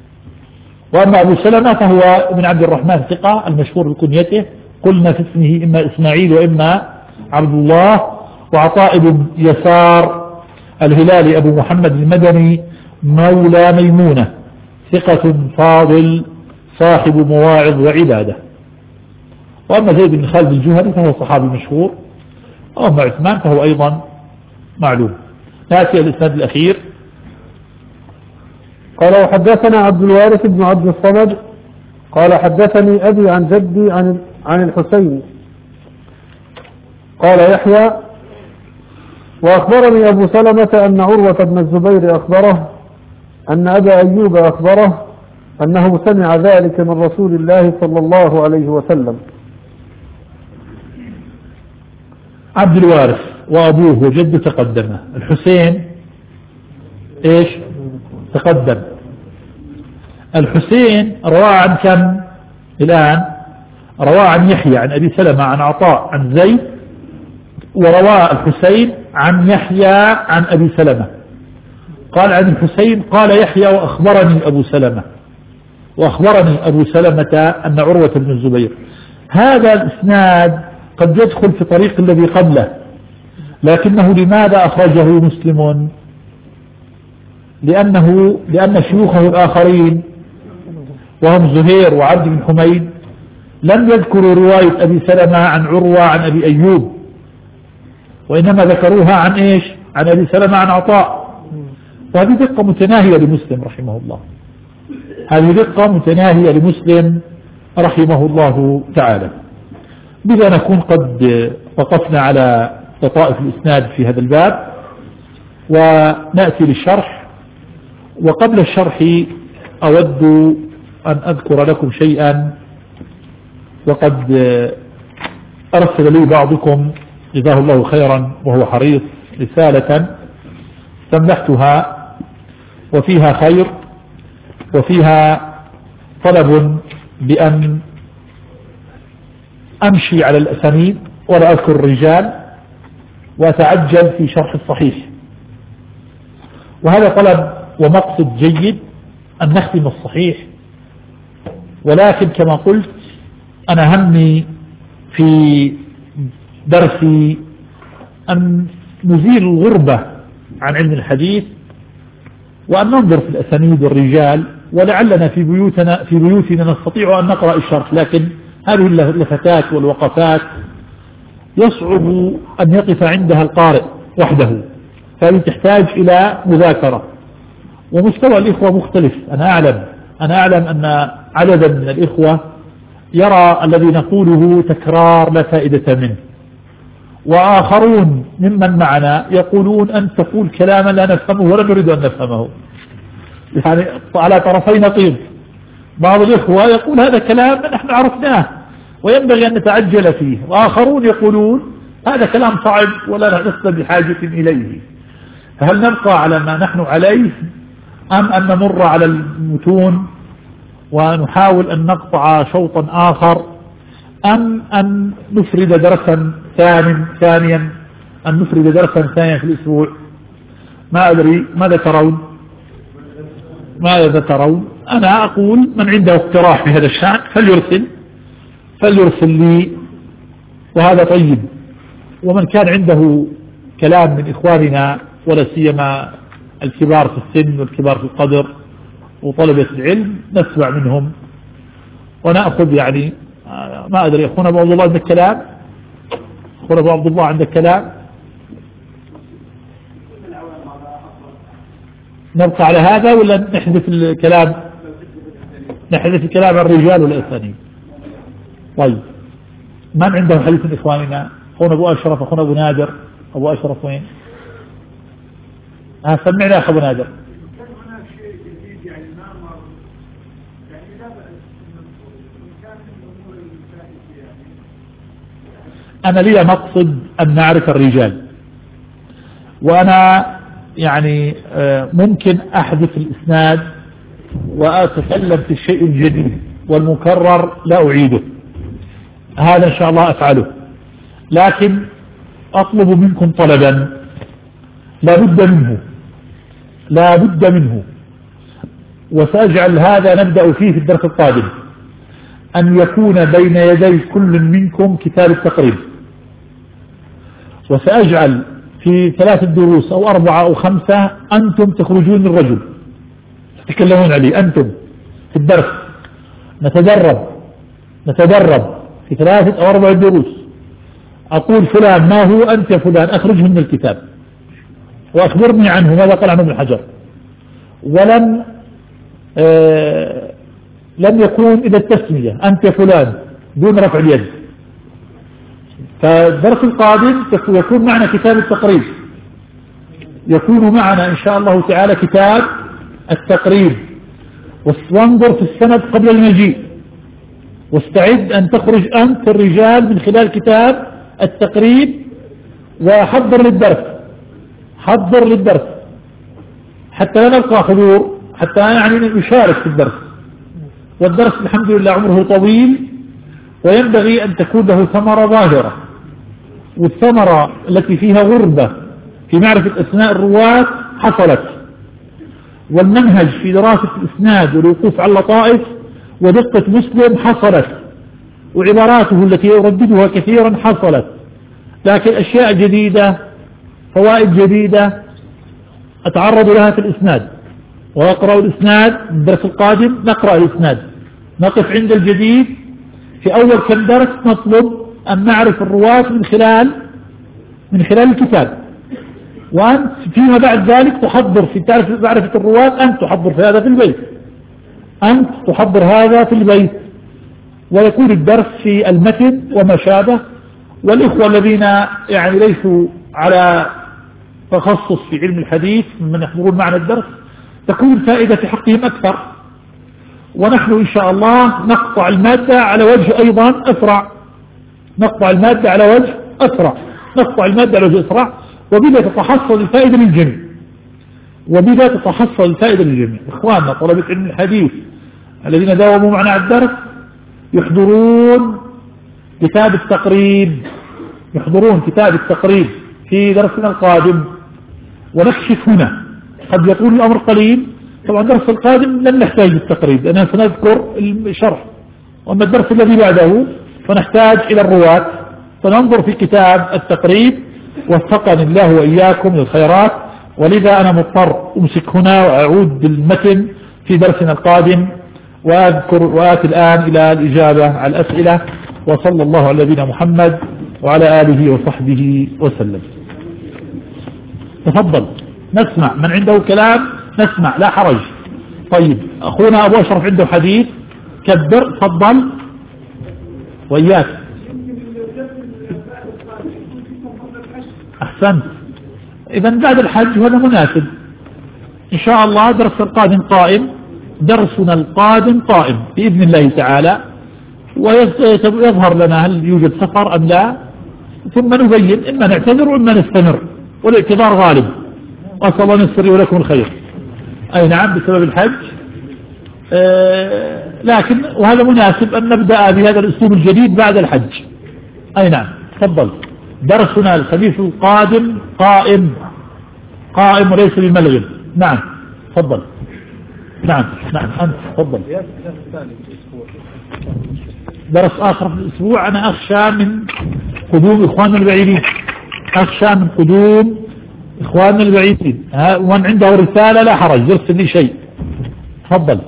وأما أبو سلمة فهو ابن عبد الرحمن ثقة المشهور بكنيته، قلنا في اسمه إما إسماعيل وإما عبد الله. وعطاء بن يسار الهلالي أبو محمد المدني مولى ميمونة ثقة فاضل صاحب مواعظ وعبادة. وأما زيد بن خالد الجهني فهو صحابي مشهور. وأما عثمان فهو أيضا معلوم. نأتي الإسناد الأخير. قال وحدثنا عبد الوارث بن عبد الصمد قال حدثني أبي عن جدي عن عن الحسين قال يحيى وأخبرني أبو سلمة أن عروة بن الزبير أخبره أن أبا أيوب أخبره أنه سمع ذلك من رسول الله صلى الله عليه وسلم. عبد الوارث وأبوه وجده تقدم. الحسين إيش تقدم. الحسين روى عن كم الآن؟ روى عن يحيى عن أبي سلمة عن عطاء عن زيد، وروى الحسين عن يحيى عن أبي سلمة. قال عن الحسين قال يحيى وأخبرني أبو سلمة وأخبرني أبو سلمة أن عروة بن الزبير. هذا الإسناد قد يدخل في طريق الذي قبله، لكنه لماذا أخرجه مسلم؟ لأنه لأن شيوخه الآخرين وهم زهير وعبد بن حميد لم يذكروا رواية أبي سلمة عن عروة عن أبي أيوب، وإنما ذكروها عن إيش؟ عن أبي سلمة عن عطاء. وهذه دقة متناهية لمسلم رحمه الله هذه دقة متناهية لمسلم رحمه الله تعالى. بذا نكون قد وقفنا على لطائف الإسناد في هذا الباب، ونأتي للشرح. وقبل الشرح أود أن أذكر لكم شيئا، وقد أرسل لي بعضكم جزاه الله خيرا وهو حريص رسالة سمحتها وفيها خير وفيها طلب بأن أمشي على الأسانيد ولا أذكر الرجال وأتعجل في شرح الصحيح، وهذا طلب ومقصد جيد أن نختم الصحيح. ولكن كما قلت أنا همي في درسي أن نزيل الغربة عن علم الحديث، وأن ننظر في الأسانيد والرجال، ولعلنا في بيوتنا في بيوتنا نستطيع أن نقرأ الشرح، لكن هذه اللفتات والوقفات يصعب أن يقف عندها القارئ وحده، فهذه تحتاج إلى مذاكرة. ومستوى الإخوة مختلف. أنا أعلم أنا أعلم أن عددا من الإخوة يرى الذي نقوله تكرار لا فائدة منه، وآخرون ممن معنا يقولون أن تقول كلاما لا نفهمه ولا نريد أن نفهمه، يعني على طرفي نقيض. بعض الإخوة يقول هذا كلام نحن عرفناه وينبغي أن نتعجل فيه، وآخرون يقولون هذا كلام صعب ولا لسنا بحاجة إليه. هل نبقى على ما نحن عليه أم أن نمر على المتون ونحاول أن نقطع شوطا آخر، أم أن نفرد درسا ثاني ثانيا أن نفرد درسا ثانيا في الأسبوع؟ ما أدري ماذا ترون ماذا ترون أنا أقول من عنده اقتراح في هذا الشأن فليرسل فليرسل لي، وهذا طيب. ومن كان عنده كلام من إخواننا ولا سيما الكبار في السن والكبار في القدر وطلبة العلم نسمع منهم ونأخذ. يعني ما أدري أخونا أبو عبد الله عندك كلام؟ أخونا أبو عبد الله عندك كلام؟ نبقى على هذا ولا نحذف الكلام نحذف الكلام عن الرجال والأثاني؟ طيب من عنده حديث من إخواننا؟ أخونا أبو أشرف، أخونا أبو نادر. أبو أشرف وين؟ ها سمعنا يا أبو نادر. أنا لي مقصد أن نعرف الرجال، وأنا يعني ممكن أحذف الإسناد وأتكلم في الشيء الجديد والمكرر لا أعيده، هذا إن شاء الله أفعله. لكن أطلب منكم طلبا لا بد منه لا بد منه وسأجعل هذا نبدأ فيه في الدرس القادم، أن يكون بين يدي كل منكم كتاب التقريب، وسأجعل في ثلاث دروس أو أربعة أو خمسة أنتم تخرجون الرجل تتكلمون عليه أنتم في الدرس، نتدرب نتدرب في ثلاثة أو أربعة دروس. أقول فلان ما هو أنت يا فلان، أخرجه من الكتاب وأخبرني عنه ماذا قال عنه ابن حجر. ولم آه لم يكون إلى التسمية أنت يا فلان دون رفع اليد. فالدرس القادم يكون معنا كتاب التقريب، يكون معنا إن شاء الله تعالى كتاب التقريب. وانظر في السند قبل المجيء، واستعد أن تخرج أنت الرجال من خلال كتاب التقريب، وحضر للدرس حضر للدرس حتى لا نلقى حضور، حتى يعني نشارك في الدرس. والدرس الحمد لله عمره طويل وينبغي أن تكون له ثمرة ظاهرة، والثمرة التي فيها غربة في معرفة أسماء الرواة حصلت، والمنهج في دراسة الإسناد والوقوف على اللطائف ودقة مسلم حصلت، وعباراته التي يرددها كثيرا حصلت. لكن أشياء جديدة فوائد جديدة أتعرض لها في الإسناد، وأقرأ الإسناد الدرس القادم نقرأ الإسناد، نقف عند الجديد. في أول كم درس نطلب أن نعرف الرواة من خلال من خلال الكتاب، وأنت فيما بعد ذلك تحضر في تعرف معرفة الرواة، أنت تحضر في هذا في البيت أنت تحضر هذا في البيت ويكون الدرس في المتن وما شابه. والإخوة الذين يعني ليسوا على تخصص في علم الحديث من يحضرون معنا الدرس تكون الفائدة في حقهم أكثر، ونحن إن شاء الله نقطع المادة على وجه أيضا أسرع نقطع المادة على وجه أسرع نقطع المادة على وجه أسرع وبذا تتحصل الفائدة للجميع وبذا تتحصل الفائدة للجميع. إخواننا طلبة علم الحديث الذين داوموا معنا على الدرس يحضرون كتاب التقريب يحضرون كتاب التقريب في درسنا القادم، ونكشف هنا. قد يكون الأمر قليل، طبعا الدرس القادم لن نحتاج للتقريب لأننا سنذكر الشرح، وأما الدرس الذي بعده فنحتاج إلى الرواة، فننظر في كتاب التقريب وفقني الله وإياكم للخيرات. ولذا أنا مضطر أمسك هنا وأعود بالمتن في درسنا القادم، وأذكر وآتي الآن إلى الإجابة على الأسئلة. وصلى الله على نبينا محمد وعلى آله وصحبه وسلم. تفضل نسمع، من عنده كلام نسمع لا حرج. طيب أخونا أبو أشرف عنده حديث كبر، تفضل وإياك. أحسنت، إذا بعد الحج هذا مناسب إن شاء الله. درس القادم قائم درسنا القادم قائم بإذن الله تعالى، ويظهر لنا هل يوجد سفر أم لا، ثم نبين، إما نعتذر وإما نستمر، والاعتذار غالب. وأسأل الله أن يسر لكم الخير. أي نعم، بسبب الحج. آه لكن وهذا مناسب أن نبدأ بهذا الأسلوب الجديد بعد الحج. أي نعم، تفضل. درسنا الخميس القادم قائم قائم وليس بملغم. نعم تفضل. نعم نعم أنت تفضل. درس آخر في الأسبوع. أنا أخشى من قدوم إخواننا البعيدين، أخشى من قدوم إخواننا البعيدين. ومن عنده رسالة لا حرج يرسل لي شيء. تفضل.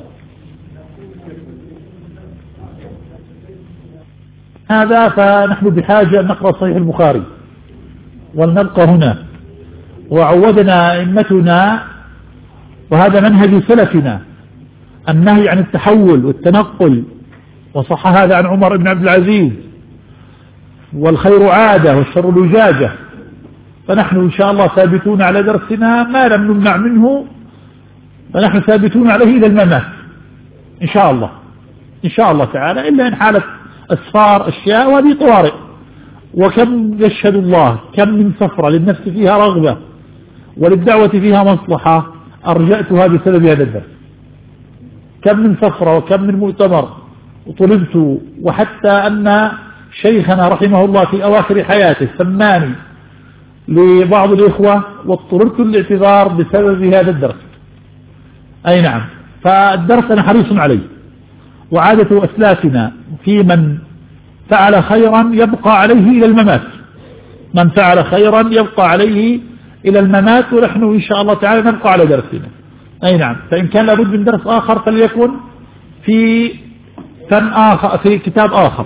هذا فنحن بحاجة أن نقرأ صحيح البخاري ولنبقى هنا. وعودنا أئمتنا وهذا منهج سلفنا النهي عن التحول والتنقل، وصح هذا عن عمر بن عبد العزيز، والخير عادة والشر لجاجة. فنحن إن شاء الله ثابتون على درسنا ما لم نمنع منه، فنحن ثابتون عليه إلى الممات إن شاء الله إن شاء الله تعالى، إلا إن حالة أسفار أشياء، وهذه طوارئ. وكم يشهد الله كم من سفرة للنفس فيها رغبة وللدعوة فيها مصلحة أرجأتها بسبب هذا الدرس. كم من سفرة وكم من مؤتمر وطلبت، وحتى أن شيخنا رحمه الله في أواخر حياته سماني لبعض الإخوة واضطررت الاعتذار بسبب هذا الدرس. أي نعم، فالدرس أنا حريص عليه. وعادة أسلافنا في من فعل خيرا يبقى عليه إلى الممات، من فعل خيرا يبقى عليه إلى الممات، ونحن إن شاء الله تعالى نبقى على درسنا. أي نعم، فإن كان لابد من درس آخر فليكن في فن آخر في كتاب آخر.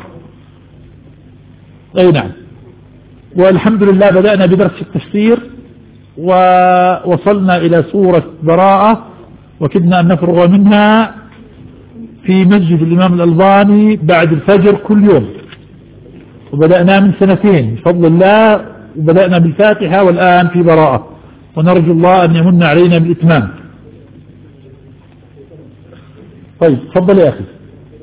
أي نعم. والحمد لله بدأنا بدرس التفسير ووصلنا إلى سورة براءة، وكدنا أن نفرغ منها في مسجد الإمام الألباني بعد الفجر كل يوم، وبدأنا من سنتين بفضل الله، وبدأنا بالفاتحة والآن في براءة، ونرجو الله أن يمن علينا بالإتمام. طيب تفضل يا أخي.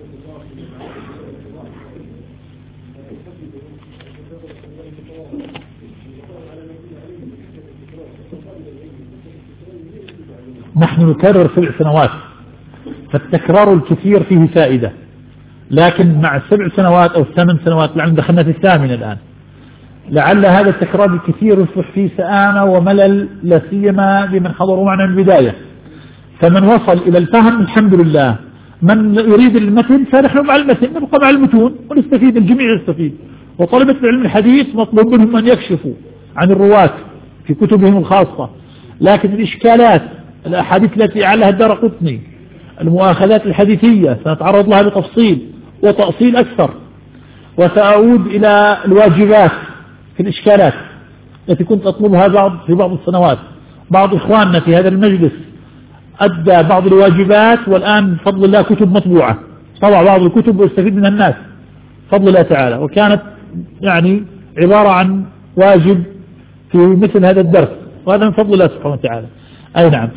نحن نكرر سبع سنوات، فالتكرار الكثير فيه فائدة، لكن مع السبع سنوات أو الثمان سنوات لعل دخلنا في الثامنة الآن، لعل هذا التكرار الكثير يصبح فيه سآمة وملل، لا سيما لمن حضروا معنا من البداية. فمن وصل إلى الفهم الحمد لله، من يريد المتن فنحن مع المتن نبقى مع المتون ونستفيد، الجميع يستفيد. وطلبة العلم الحديث مطلوب منهم أن يكشفوا عن الرواة في كتبهم الخاصة، لكن الإشكالات الأحاديث التي أعلها الدارقطني، المؤاخذات الحديثية سنتعرض لها بتفصيل وتأصيل أكثر. وسأعود إلى الواجبات في الإشكالات التي كنت أطلبها بعض في بعض السنوات. بعض إخواننا في هذا المجلس أدى بعض الواجبات، والآن بفضل الله كتب مطبوعة، طبع بعض الكتب ويستفيد منها الناس بفضل الله تعالى، وكانت يعني عبارة عن واجب في مثل هذا الدرس، وهذا من فضل الله سبحانه وتعالى. أي نعم.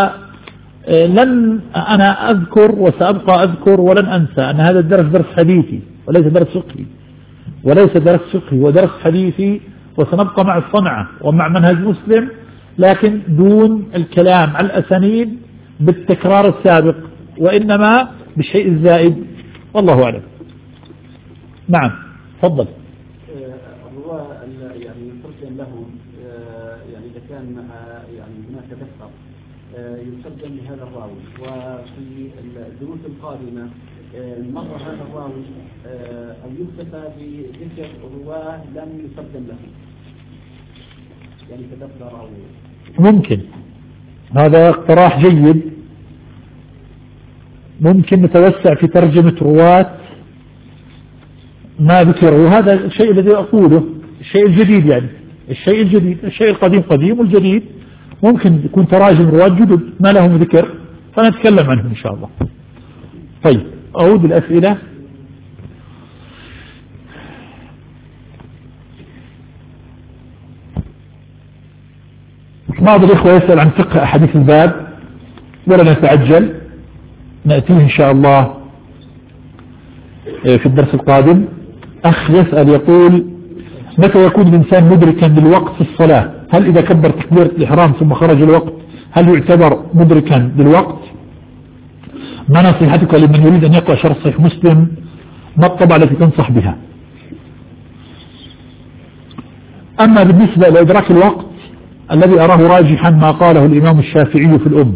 فلن أنا أذكر وسأبقى أذكر ولن أنسى أن هذا الدرس درس حديثي وليس درس فقهي، وليس درس فقهي ودرس حديثي، وسنبقى مع الصنعة ومع منهج مسلم، لكن دون الكلام على الأسانيد بالتكرار السابق، وإنما بالشيء الزائد، والله أعلم. نعم تفضل. الرواة يعني يترجم لهم يعني إذا كان يعني هناك تذكر يترجم لهذا الراوي، وفي الدروس القادمة مر هذا الراوي أو يكتفى بذكر الرواة لم يترجم لهم، يعني تذكر راوي. ممكن هذا اقتراح جيد، ممكن نتوسع في ترجمة رواة ما ذكروا. هذا الشيء الذي أقوله الشيء الجديد، يعني الشيء الجديد، الشيء القديم قديم والجديد ممكن يكون تراجم رواة جدد ما لهم ذكر، فنتكلم عنهم إن شاء الله. طيب أعود الأسئلة. بعض الإخوة يسأل عن فقه أحاديث الباب، ولا نتعجل، نأتيه إن شاء الله في الدرس القادم. أخ يسأل يقول: متى يكون الإنسان مدركا للوقت في الصلاة؟ هل إذا كبر تكبيرة الإحرام ثم خرج الوقت هل يعتبر مدركا للوقت؟ ما نصيحتك لمن يريد أن يقرأ شرح صحيح مسلم؟ ما الطبعة التي تنصح بها؟ أما بالنسبة لإدراك الوقت الذي أراه راجحا ما قاله الإمام الشافعي في الأم،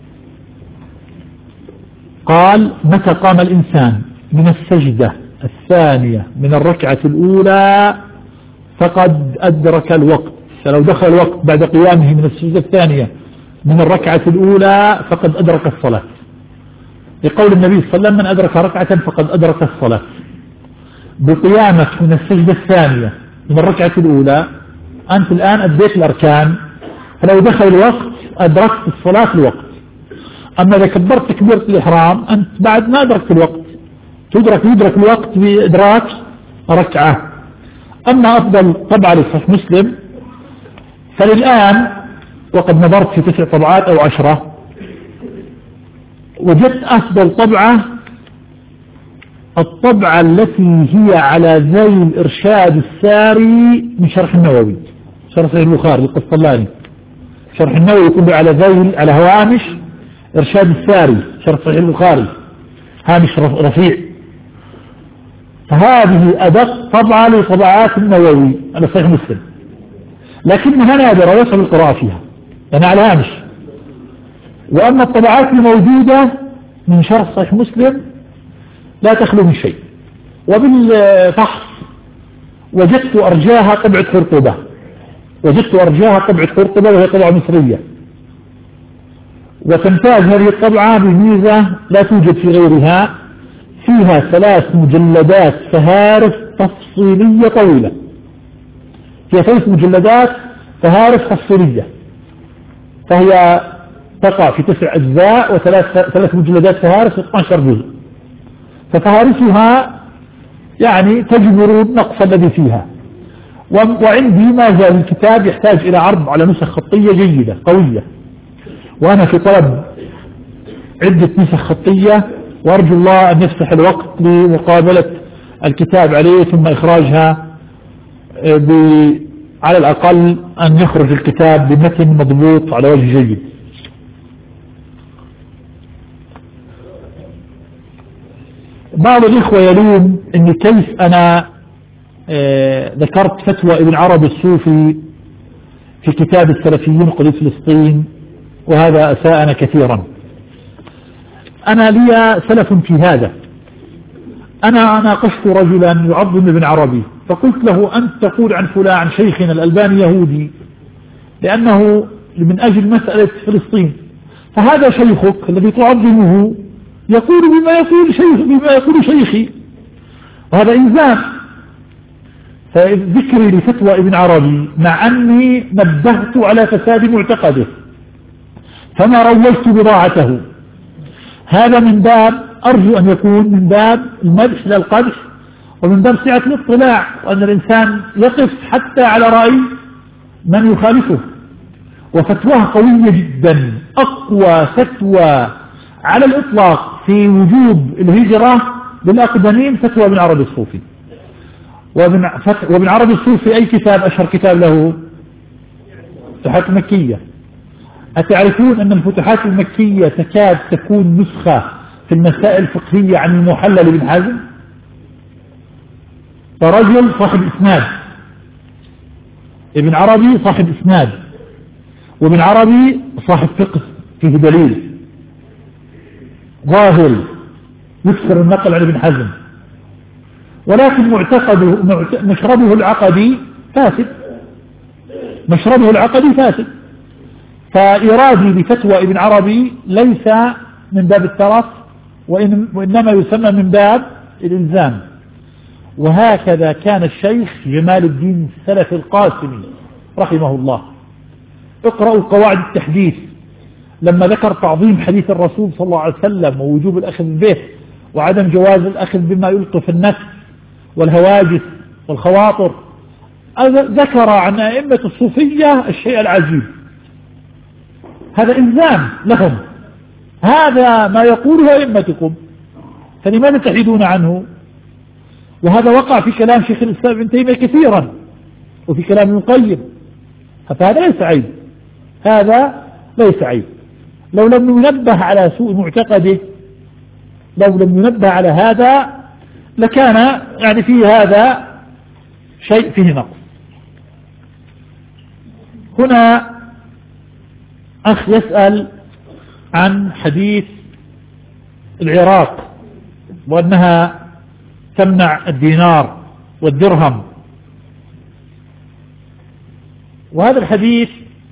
قال متى قام الإنسان من السجدة الثانية من الركعة الأولى فقد أدرك الوقت، فلو دخل الوقت بعد قيامه من السجدة الثانية من الركعة الأولى فقد أدرك الصلاة، لقول النبي صلى الله عليه وسلم من أدرك ركعة فقد أدرك الصلاة. بقيامك من السجدة الثانية من الركعة الأولى أنت الآن أديت الأركان، فلو دخل الوقت أدركت الصلاة في الوقت. أما إذا كبرت تكبيرة الإحرام أنت بعد ما أدركت الوقت، تدرك يدرك الوقت بإدراك ركعة. أما أفضل طبعة لصحيح مسلم فللآن وقد نظرت في تسع طبعات أو عشرة وجدت أفضل طبعة الطبعة التي هي على ذيل إرشاد الساري من شرح النووي، شرح صحيح البخاري للقسطلاني. شرح النووي يكون على ذيل على هوامش إرشاد الساري شرح صحيح البخاري، هامش رفيع. فهذه أدق طبعة لطبعات النووي على صحيح مسلم، لكنها نادرة يصعب القراءة فيها لأنها على هامش. وأما الطبعات الموجودة من شرح صحيح مسلم لا تخلو من شيء. وبالفحص وجدت أرجاها طبعة قرطبة، وجدت أرجاها طبعة قرطبة وهي طبعة مصرية، وتمتاز هذه الطبعة بميزة لا توجد في غيرها، فيها ثلاث مجلدات فهارس تفصيلية طويلة، فيها ثلاث مجلدات فهارس تفصيلية، فهي تقع في تسع أجزاء وثلاث ثلاث مجلدات فهارس واثني عشر جزء، ففهارسها يعني تجبر النقص الذي فيها. وعندي ما زال الكتاب يحتاج إلى عرض على نسخ خطية جيدة قوية، وأنا في طلب عدة نسخ خطية، وأرجو الله أن يفتح الوقت لمقابلة الكتاب عليه ثم إخراجها على الأقل أن يخرج الكتاب بمتن مضبوط على وجه جيد. بعض الإخوة يلوم أني كيف أنا آه ذكرت فتوى ابن عربي الصوفي في كتاب السلفيين قضية فلسطين، وهذا أساءنا كثيرا. أنا لي سلف في هذا. أنا ناقشت رجلا يعظم ابن عربي فقلت له أنت تقول عن فلان عن شيخنا الألباني يهودي لأنه من أجل مسألة فلسطين، فهذا شيخك الذي تعظمه يقول بما يقول شيخ بما يقول شيخي، وهذا إلزام. فذكري لفتوى ابن عربي مع أني نبهت على فساد معتقده فما روجت بضاعته، هذا من باب أرجو أن يكون من باب المدح للقدح ومن باب سعة الاطلاع، وأن الإنسان يقف حتى على رأي من يخالفه. وفتواه قوية جدا، أقوى فتوى على الإطلاق في وجوب الهجرة للأقدمين فتوى ابن عربي الصوفي. وابن, وابن عربي الصوفي أي كتاب أشهر كتاب له؟ فتوحات المكية. أتعرفون أن الفتوحات المكية تكاد تكون نسخة في المسائل الفقهية عن المحلل بن حزم؟ فرجل صاحب إسناد، ابن عربي صاحب إسناد، وابن عربي صاحب فقه فيه دليل ظاهر يكثر النقل عن ابن حزم، ولكن معتقده مشربه العقدي فاسد، مشربه العقدي فاسد. فإرادي بفتوى ابن عربي ليس من باب الترف وإن وإنما يسمى من باب الإلزام. وهكذا كان الشيخ جمال الدين السلفي القاسمي رحمه الله. اقرأوا قواعد التحديث لما ذكر تعظيم حديث الرسول صلى الله عليه وسلم ووجوب الأخذ به وعدم جواز الأخذ بما يلقي في النفس والهواجس والخواطر، ذكر عن أئمة الصوفية الشيء العجيب. هذا إلزام لهم، هذا ما يقوله أئمتكم، فلماذا تحيدون عنه؟ وهذا وقع في كلام شيخ الإسلام ابن تيمية كثيرا وفي كلام ابن القيم، فهذا ليس عيب، هذا ليس عيب. لو لم ينبه على سوء معتقده، لو لم ينبه على هذا لكان يعني في هذا شيء فيه نقص. هنا أخ يسأل عن حديث العراق وأنها تمنع الدينار والدرهم، وهذا الحديث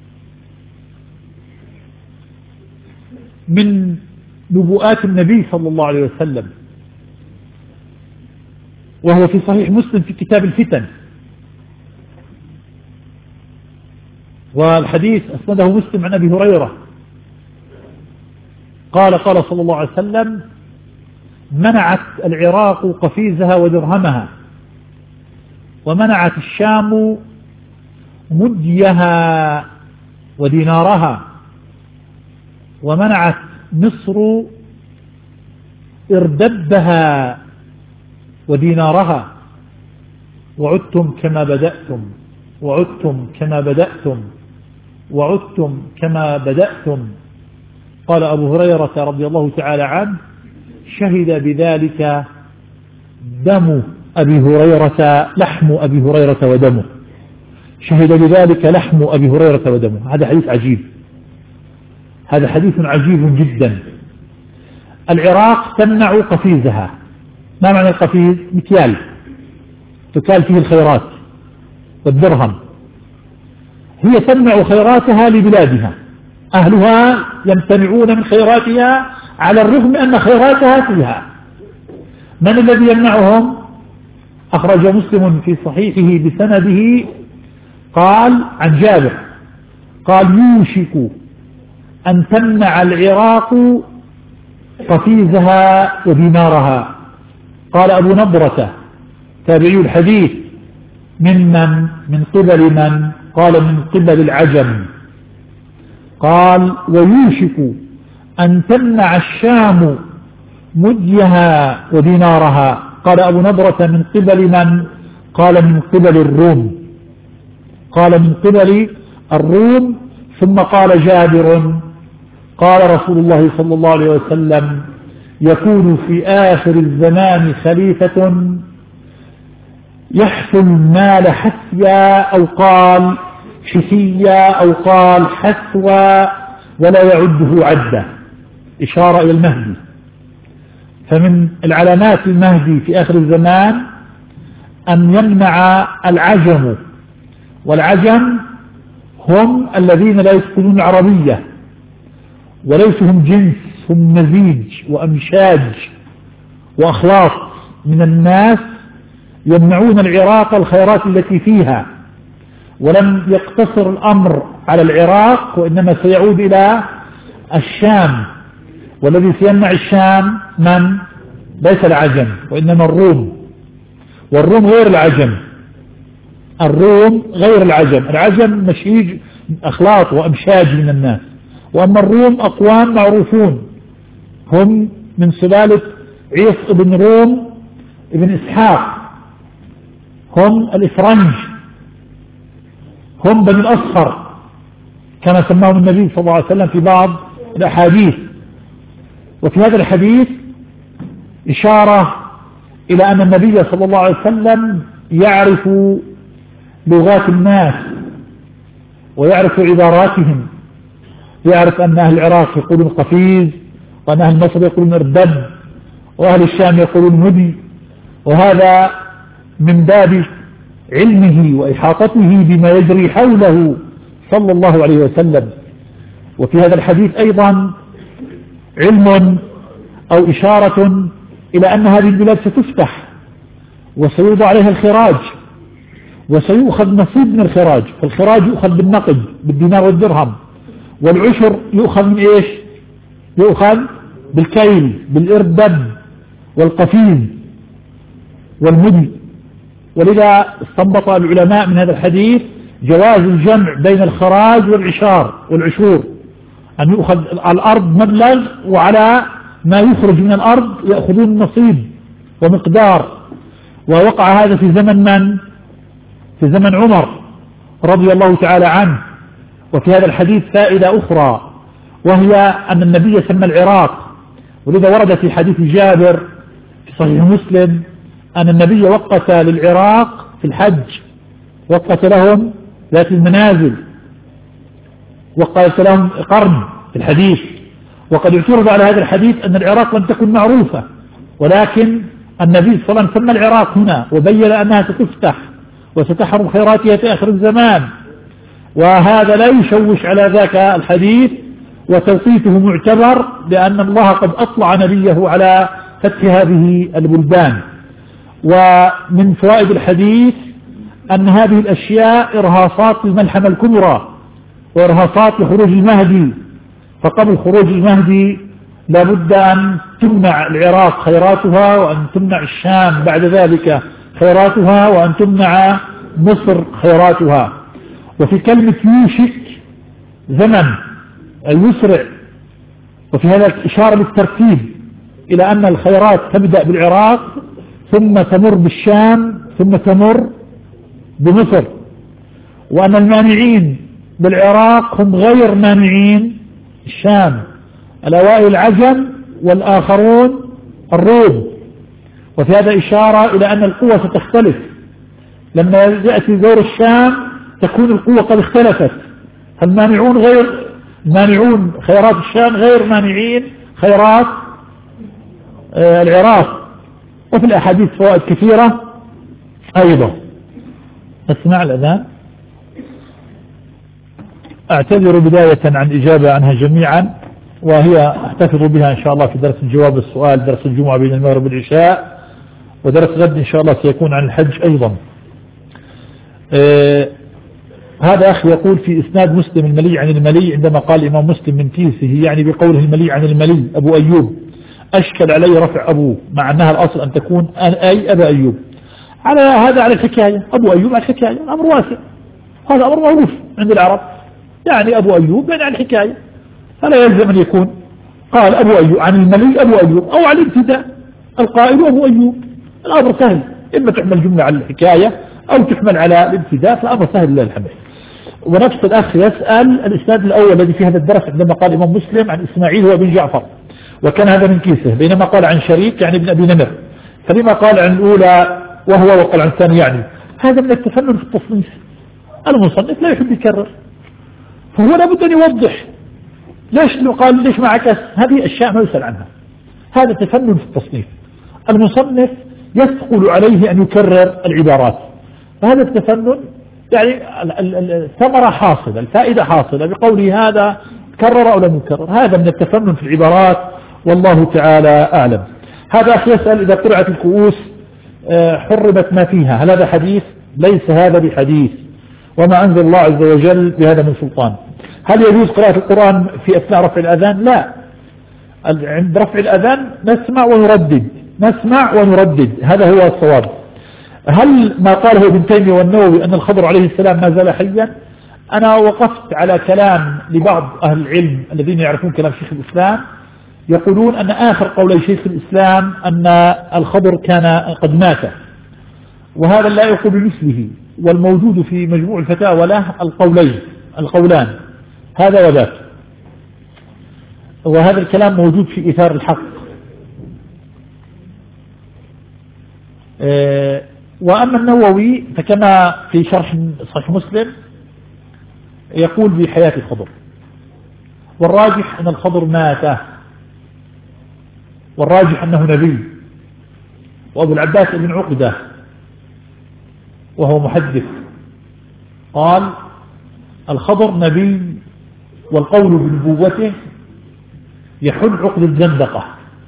من نبوءات النبي صلى الله عليه وسلم، وهو في صحيح مسلم في كتاب الفتن، والحديث أسنده مسلم عن أبي هريرة قال قال صلى الله عليه وسلم: منعت العراق قفيزها ودرهمها، ومنعت الشام مديها ودينارها، ومنعت مصر إردبها ودينارها، وعدتم كما بدأتم وعدتم كما بدأتم وعدتم كما بدأتم. قال أبو هريرة رضي الله تعالى عنه: شهد بذلك دم أبي هريرة لحم أبي هريرة ودمه، شهد بذلك لحم أبي هريرة ودمه. هذا حديث عجيب، هذا حديث عجيب جدا. العراق تمنع قفيزها. ما معنى القفيز؟ مكيال تكال فيه الخيرات والدرهم. هي تمنع خيراتها لبلادها، أهلها يمتنعون من خيراتها على الرغم أن خيراتها فيها. من الذي يمنعهم؟ أخرج مسلم في صحيحه بسنده قال عن جابر قال: يوشك أن تمنع العراق قفيزها ودينارها. قال أبو نضرة تابعي الحديث: ممن من قبل من؟ قال: من قبل العجم. قال: ويوشك أن تمنع الشام مديها ودينارها. قال أبو نضرة: من قبل من؟ قال: من قبل الروم. قال: من قبل الروم. ثم قال جابر: قال رسول الله صلى الله عليه وسلم: يكون في آخر الزمان خليفة يحث المال حثيا، أو قال حثيا، أو قال حثوا، ولا يعده عدا، إشارة إلى المهدي. فمن العلامات المهدي في آخر الزمان أن يمنع العجم، والعجم هم الذين لا يتقنون العربية وليسوا هم جنس، هم مزيج وأمشاج وأخلاط من الناس يمنعون العراق الخيرات التي فيها. ولم يقتصر الأمر على العراق، وإنما سيعود إلى الشام، والذي سيمنع الشام من؟ ليس العجم وإنما الروم، والروم غير العجم، الروم غير العجم. العجم مشيج أخلاط وأمشاج من الناس، وأما الروم أقوام معروفون، هم من سلالة عيص بن روم ابن إسحاق، هم الإفرنج، هم بني الأصفر كما سماهم النبي صلى الله عليه وسلم في بعض الأحاديث. وفي هذا الحديث إشارة إلى أن النبي صلى الله عليه وسلم يعرف لغات الناس ويعرف عباراتهم، يعرف أن أهل العراق يقولون قفيز، وأن أهل مصر يقولون اردب، وأهل الشام يقولون مدي، وهذا من باب علمه وإحاطته بما يجري حوله صلى الله عليه وسلم. وفي هذا الحديث أيضا علم أو إشارة إلى أن هذه البلاد ستفتح وسيوضع عليها الخراج وسيؤخذ نصيب من الخراج. فالخراج يؤخذ بالنقد بالدينار والدرهم، والعشر يؤخذ من إيش؟ يؤخذ بالكيل بالإردب والقفيز والمدي. ولذا استنبط العلماء من هذا الحديث جواز الجمع بين الخراج والعشار والعشور، أن يؤخذ الأرض مبلغ وعلى ما يخرج من الأرض يأخذون نصيب ومقدار. ووقع هذا في زمن من؟ في زمن عمر رضي الله تعالى عنه. وفي هذا الحديث فائدة أخرى، وهي أن النبي سمى العراق، ولذا ورد في حديث جابر في صحيح مسلم أن النبي وقت للعراق في الحج، وقت لهم ذات المنازل، وقت لهم قرن في الحديث. وقد اعترض على هذا الحديث أن العراق لم تكن معروفة، ولكن النبي صلى الله عليه وسلم سمى العراق هنا وبين أنها ستفتح وستحرم خيراتها في آخر الزمان، وهذا لا يشوش على ذاك الحديث، وتوقيته معتبر لأن الله قد أطلع نبيه على فتح هذه البلدان. ومن فوائد الحديث أن هذه الأشياء إرهاصات الملحمة الكبرى وإرهاصات لخروج المهدي، فقبل خروج المهدي لابد أن تمنع العراق خيراتها، وأن تمنع الشام بعد ذلك خيراتها، وأن تمنع مصر خيراتها. وفي كلمة يوشك زمن يسرع، وفي هذا إشارة للترتيب إلى أن الخيرات تبدأ بالعراق ثم تمر بالشام ثم تمر بمصر، وأن المانعين بالعراق هم غير مانعين الشام، الأوائل العجم والآخرون الروم. وفي هذا إشارة إلى أن القوة ستختلف، لما يأتي دور الشام تكون القوة قد اختلفت، المانعون غير مانعون خيرات الشام غير مانعين خيرات آه العراق. وفي الأحاديث فوائد كثيرة أيضا. اسمع الأذان. أعتذر بداية عن إجابة عنها جميعا، وهي أحتفظ بها إن شاء الله في درس الجواب السؤال، درس الجمعة بين المغرب والعشاء، ودرس غد إن شاء الله سيكون عن الحج أيضا. آه هذا أخي يقول في إسناد مسلم الملي عن الملي، عندما قال الإمام مسلم من كيسه يعني بقوله الملي عن الملي أبو أيوب، أشكل علي رفع أبوه، مع أنها الأصل أن تكون أي أبا أيوب. على هذا على الحكاية، أبو أيوب على الحكاية، أمر واسع، هذا أمر معروف عند العرب، يعني أبو أيوب يعني على الحكاية، فلا يلزم أن يكون قال أبو أيوب عن الملي أبو أيوب، أو على الابتداء القائل أبو أيوب. الأمر سهل، إما تحمل جملة على الحكاية أو تحمل على الابتداء، فالأمر سهل لله الحمد. ونفس الأخ يسأل الإسناد الأول الذي في هذا الدرس عندما قال الإمام مسلم عن إسماعيل هو بن جعفر، وكان هذا من كيسه، بينما قال عن شريك يعني ابن أبي نمر، فلما قال عن الأولى وهو وقال عن الثاني يعني، هذا من التفنن في التصنيف. المصنف لا يحب يكرر، فهو لابد أن يوضح. ليش لو قال ليش ما عكس؟ هذه أشياء ما يسأل عنها، هذا تفنن في التصنيف. المصنف يثقل عليه أن يكرر العبارات، فهذا التفنن يعني الثمرة حاصلة، الفائدة حاصلة بقوله هذا كرر أو لم يكرر، هذا من التفنن في العبارات، والله تعالى أعلم. هذا أخي يسأل إذا قرأت الكؤوس حرمت ما فيها، هل هذا حديث؟ ليس هذا بحديث، وما أنزل الله عز وجل بهذا من سلطان. هل يجوز قراءة القرآن في أثناء رفع الأذان؟ لا، عند رفع الأذان نسمع ونردد، نسمع ونردد، هذا هو الصواب. هل ما قاله ابن تيمية والنووي أن الخضر عليه السلام ما زال حيا؟ أنا وقفت على كلام لبعض أهل العلم الذين يعرفون كلام شيخ الإسلام، يقولون أن آخر قولي شيخ الإسلام أن الخضر كان قد مات، وهذا لا يقول بمثله، والموجود في مجموع الفتاوى له القولين القولان هذا وذاك، وهذا الكلام موجود في إثار الحق. أه وأما النووي فكما في شرح صحيح مسلم يقول بحياة الخضر، والراجح أن الخضر مات، والراجح أنه نبي. وأبو العباس بن عقدة وهو محدث قال الخضر نبي، والقول بنبوته يحل عقد الزندقة،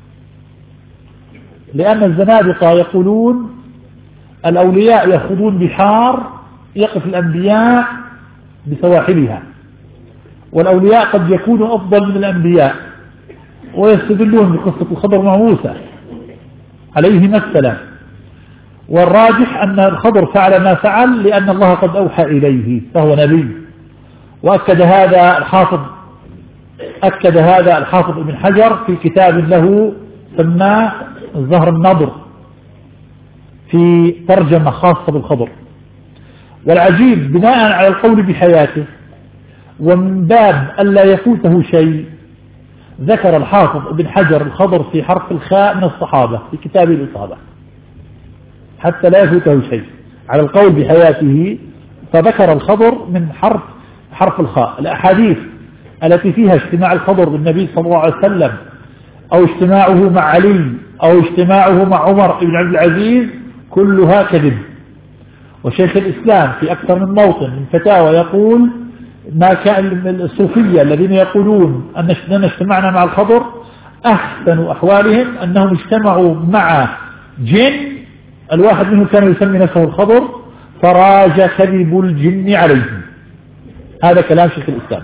لأن الزنادقة يقولون الأولياء يخوضون بحار يقف الأنبياء بسواحلها، والأولياء قد يكونوا أفضل من الأنبياء، ويستدلون بقصة الخضر مع موسى عليهما السلام. والراجح أن الخضر فعل ما فعل لأن الله قد أوحى إليه فهو نبي، وأكد هذا الحافظ أكد هذا الحافظ ابن حجر في كتاب له سماه الزهر النضر في ترجمة خاصة بالخضر. والعجيب بناء على القول بحياته ومن باب ألا يفوته شيء ذكر الحافظ ابن حجر الخضر في حرف الخاء من الصحابة في كتاب الإصابة حتى لا يفوته شيء على القول بحياته، فذكر الخضر من حرف حرف الخاء. الأحاديث التي فيها اجتماع الخضر بالنبي صلى الله عليه وسلم أو اجتماعه مع علي أو اجتماعه مع عمر بن عبد العزيز كلها كذب. وشيخ الإسلام في أكثر من موطن من فتاوى يقول ما كان الصوفية الذين يقولون أننا اجتمعنا مع الخضر أحسن أحوالهم أنهم اجتمعوا مع جن، الواحد منهم كان يسمي نفسه الخضر فراج كذب الجن عليهم. هذا كلام شيخ الإسلام.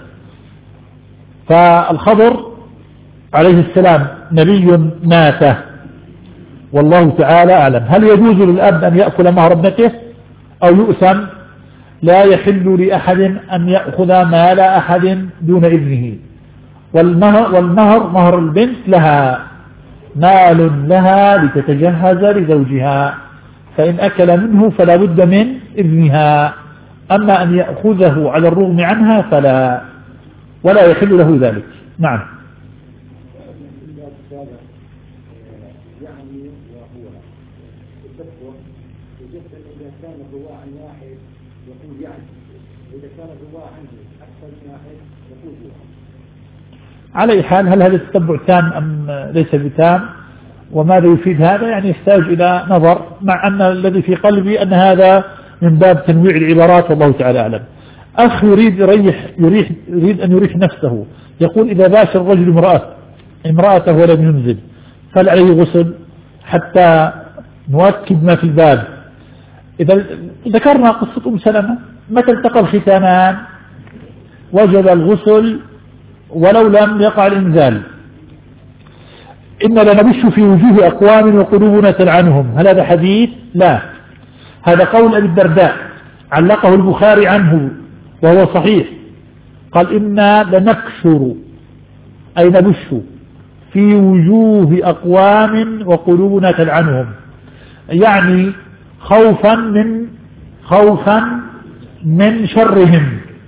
فالخضر عليه السلام نبي مات والله تعالى أعلم. هل يجوز للأب أن يأكل مهر ابنته أو يؤثم؟ لا يحل لأحد أن يأخذ مال أحد دون ابنه، والمهر, والمهر مهر البنت لها مال لها لتتجهز لزوجها، فإن أكل منه فلا بد من ابنها، أما أن يأخذه على الرغم عنها فلا، ولا يحل له ذلك. نعم. يعني وهو التفكر يجب إذا كان الرواء عن واحد يقول يعني، إذا كان الرواء عنه أكثر من واحد يقول هو. على أي حال هل هذا التتبع تام أم ليس بتام وماذا يفيد هذا؟ يعني يحتاج إلى نظر، مع أن الذي في قلبي أن هذا من باب تنويع العبارات والله تعالى أعلم. أخ يريد يريح يريح يريد أن يريح نفسه، يقول إذا باشر الرجل امرأة امرأته ولم ينزل فهل عليه غسل؟ حتى نؤكد ما في الباب، إذا ذكرنا قصة أم سلمة متى التقى الختانان وجب الغسل ولو لم يقع الإنزال. إن لنبش في وجوه أقوام وقلوبنا تلعنهم، هل هذا حديث؟ لا، هذا قول أبي الدرداء علقه البخاري عنه وهو صحيح، قال إنا لنكشر أي نبش في وجوه أقوام وقلوبنا تلعنهم، يعني خوفا من خوفا من شرهم،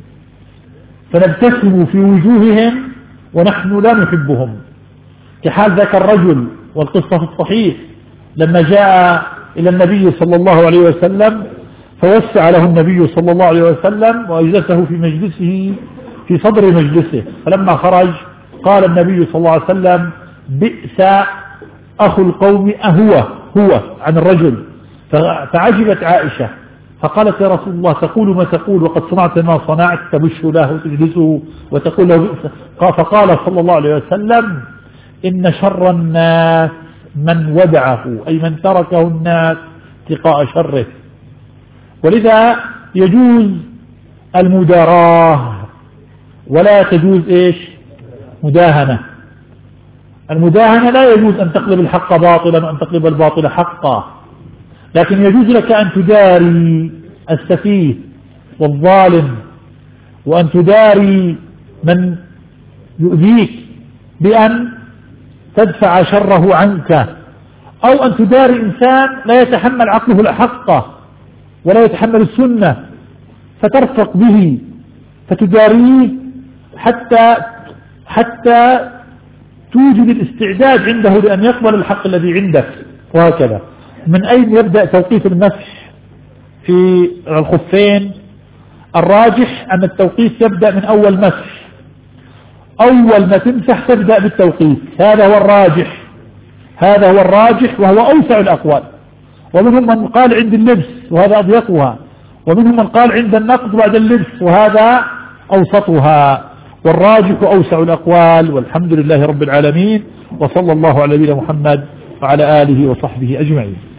فنبتسم في وجوههم ونحن لا نحبهم، كحال ذاك الرجل والقصة في الصحيح لما جاء إلى النبي صلى الله عليه وسلم فوسع له النبي صلى الله عليه وسلم وأجلسه في مجلسه في صدر مجلسه، فلما خرج قال النبي صلى الله عليه وسلم بئس أخو القوم أهو هو عن الرجل، فعجبت عائشة فقالت يا رسول الله تقول ما تقول وقد صنعت ما صنعت، تبش له وتجلسه وتقول له بئس، فقال صلى الله عليه وسلم إن شر الناس من ودعه أي من تركه الناس اتقاء شره. ولذا يجوز المداراة ولا تجوز إيش مداهنة. المداهنة لا يجوز أن تقلب الحق باطلا وأن تقلب الباطل حقا، لكن يجوز لك أن تداري السفيه والظالم وأن تداري من يؤذيك بأن تدفع شره عنك، أو أن تداري إنسان لا يتحمل عقله الحق ولا يتحمل السنة فترفق به فتداريه حتى حتى توجد الاستعداد عنده لأن يقبل الحق الذي عندك، وهكذا. من أين يبدأ توقيت المسح في الخفين؟ الراجح أن التوقيت يبدأ من أول مسح، أول ما تمسح تبدأ بالتوقيت، هذا هو الراجح، هذا هو الراجح وهو أوسع الأقوال. ومنهم من قال عند اللبس وهذا أضيقها، ومنهم من قال عند النقض بعد اللبس وهذا أوسطها، والراجح أوسع الأقوال. والحمد لله رب العالمين، وصلى الله على نبينا محمد وعلى آله وصحبه أجمعين.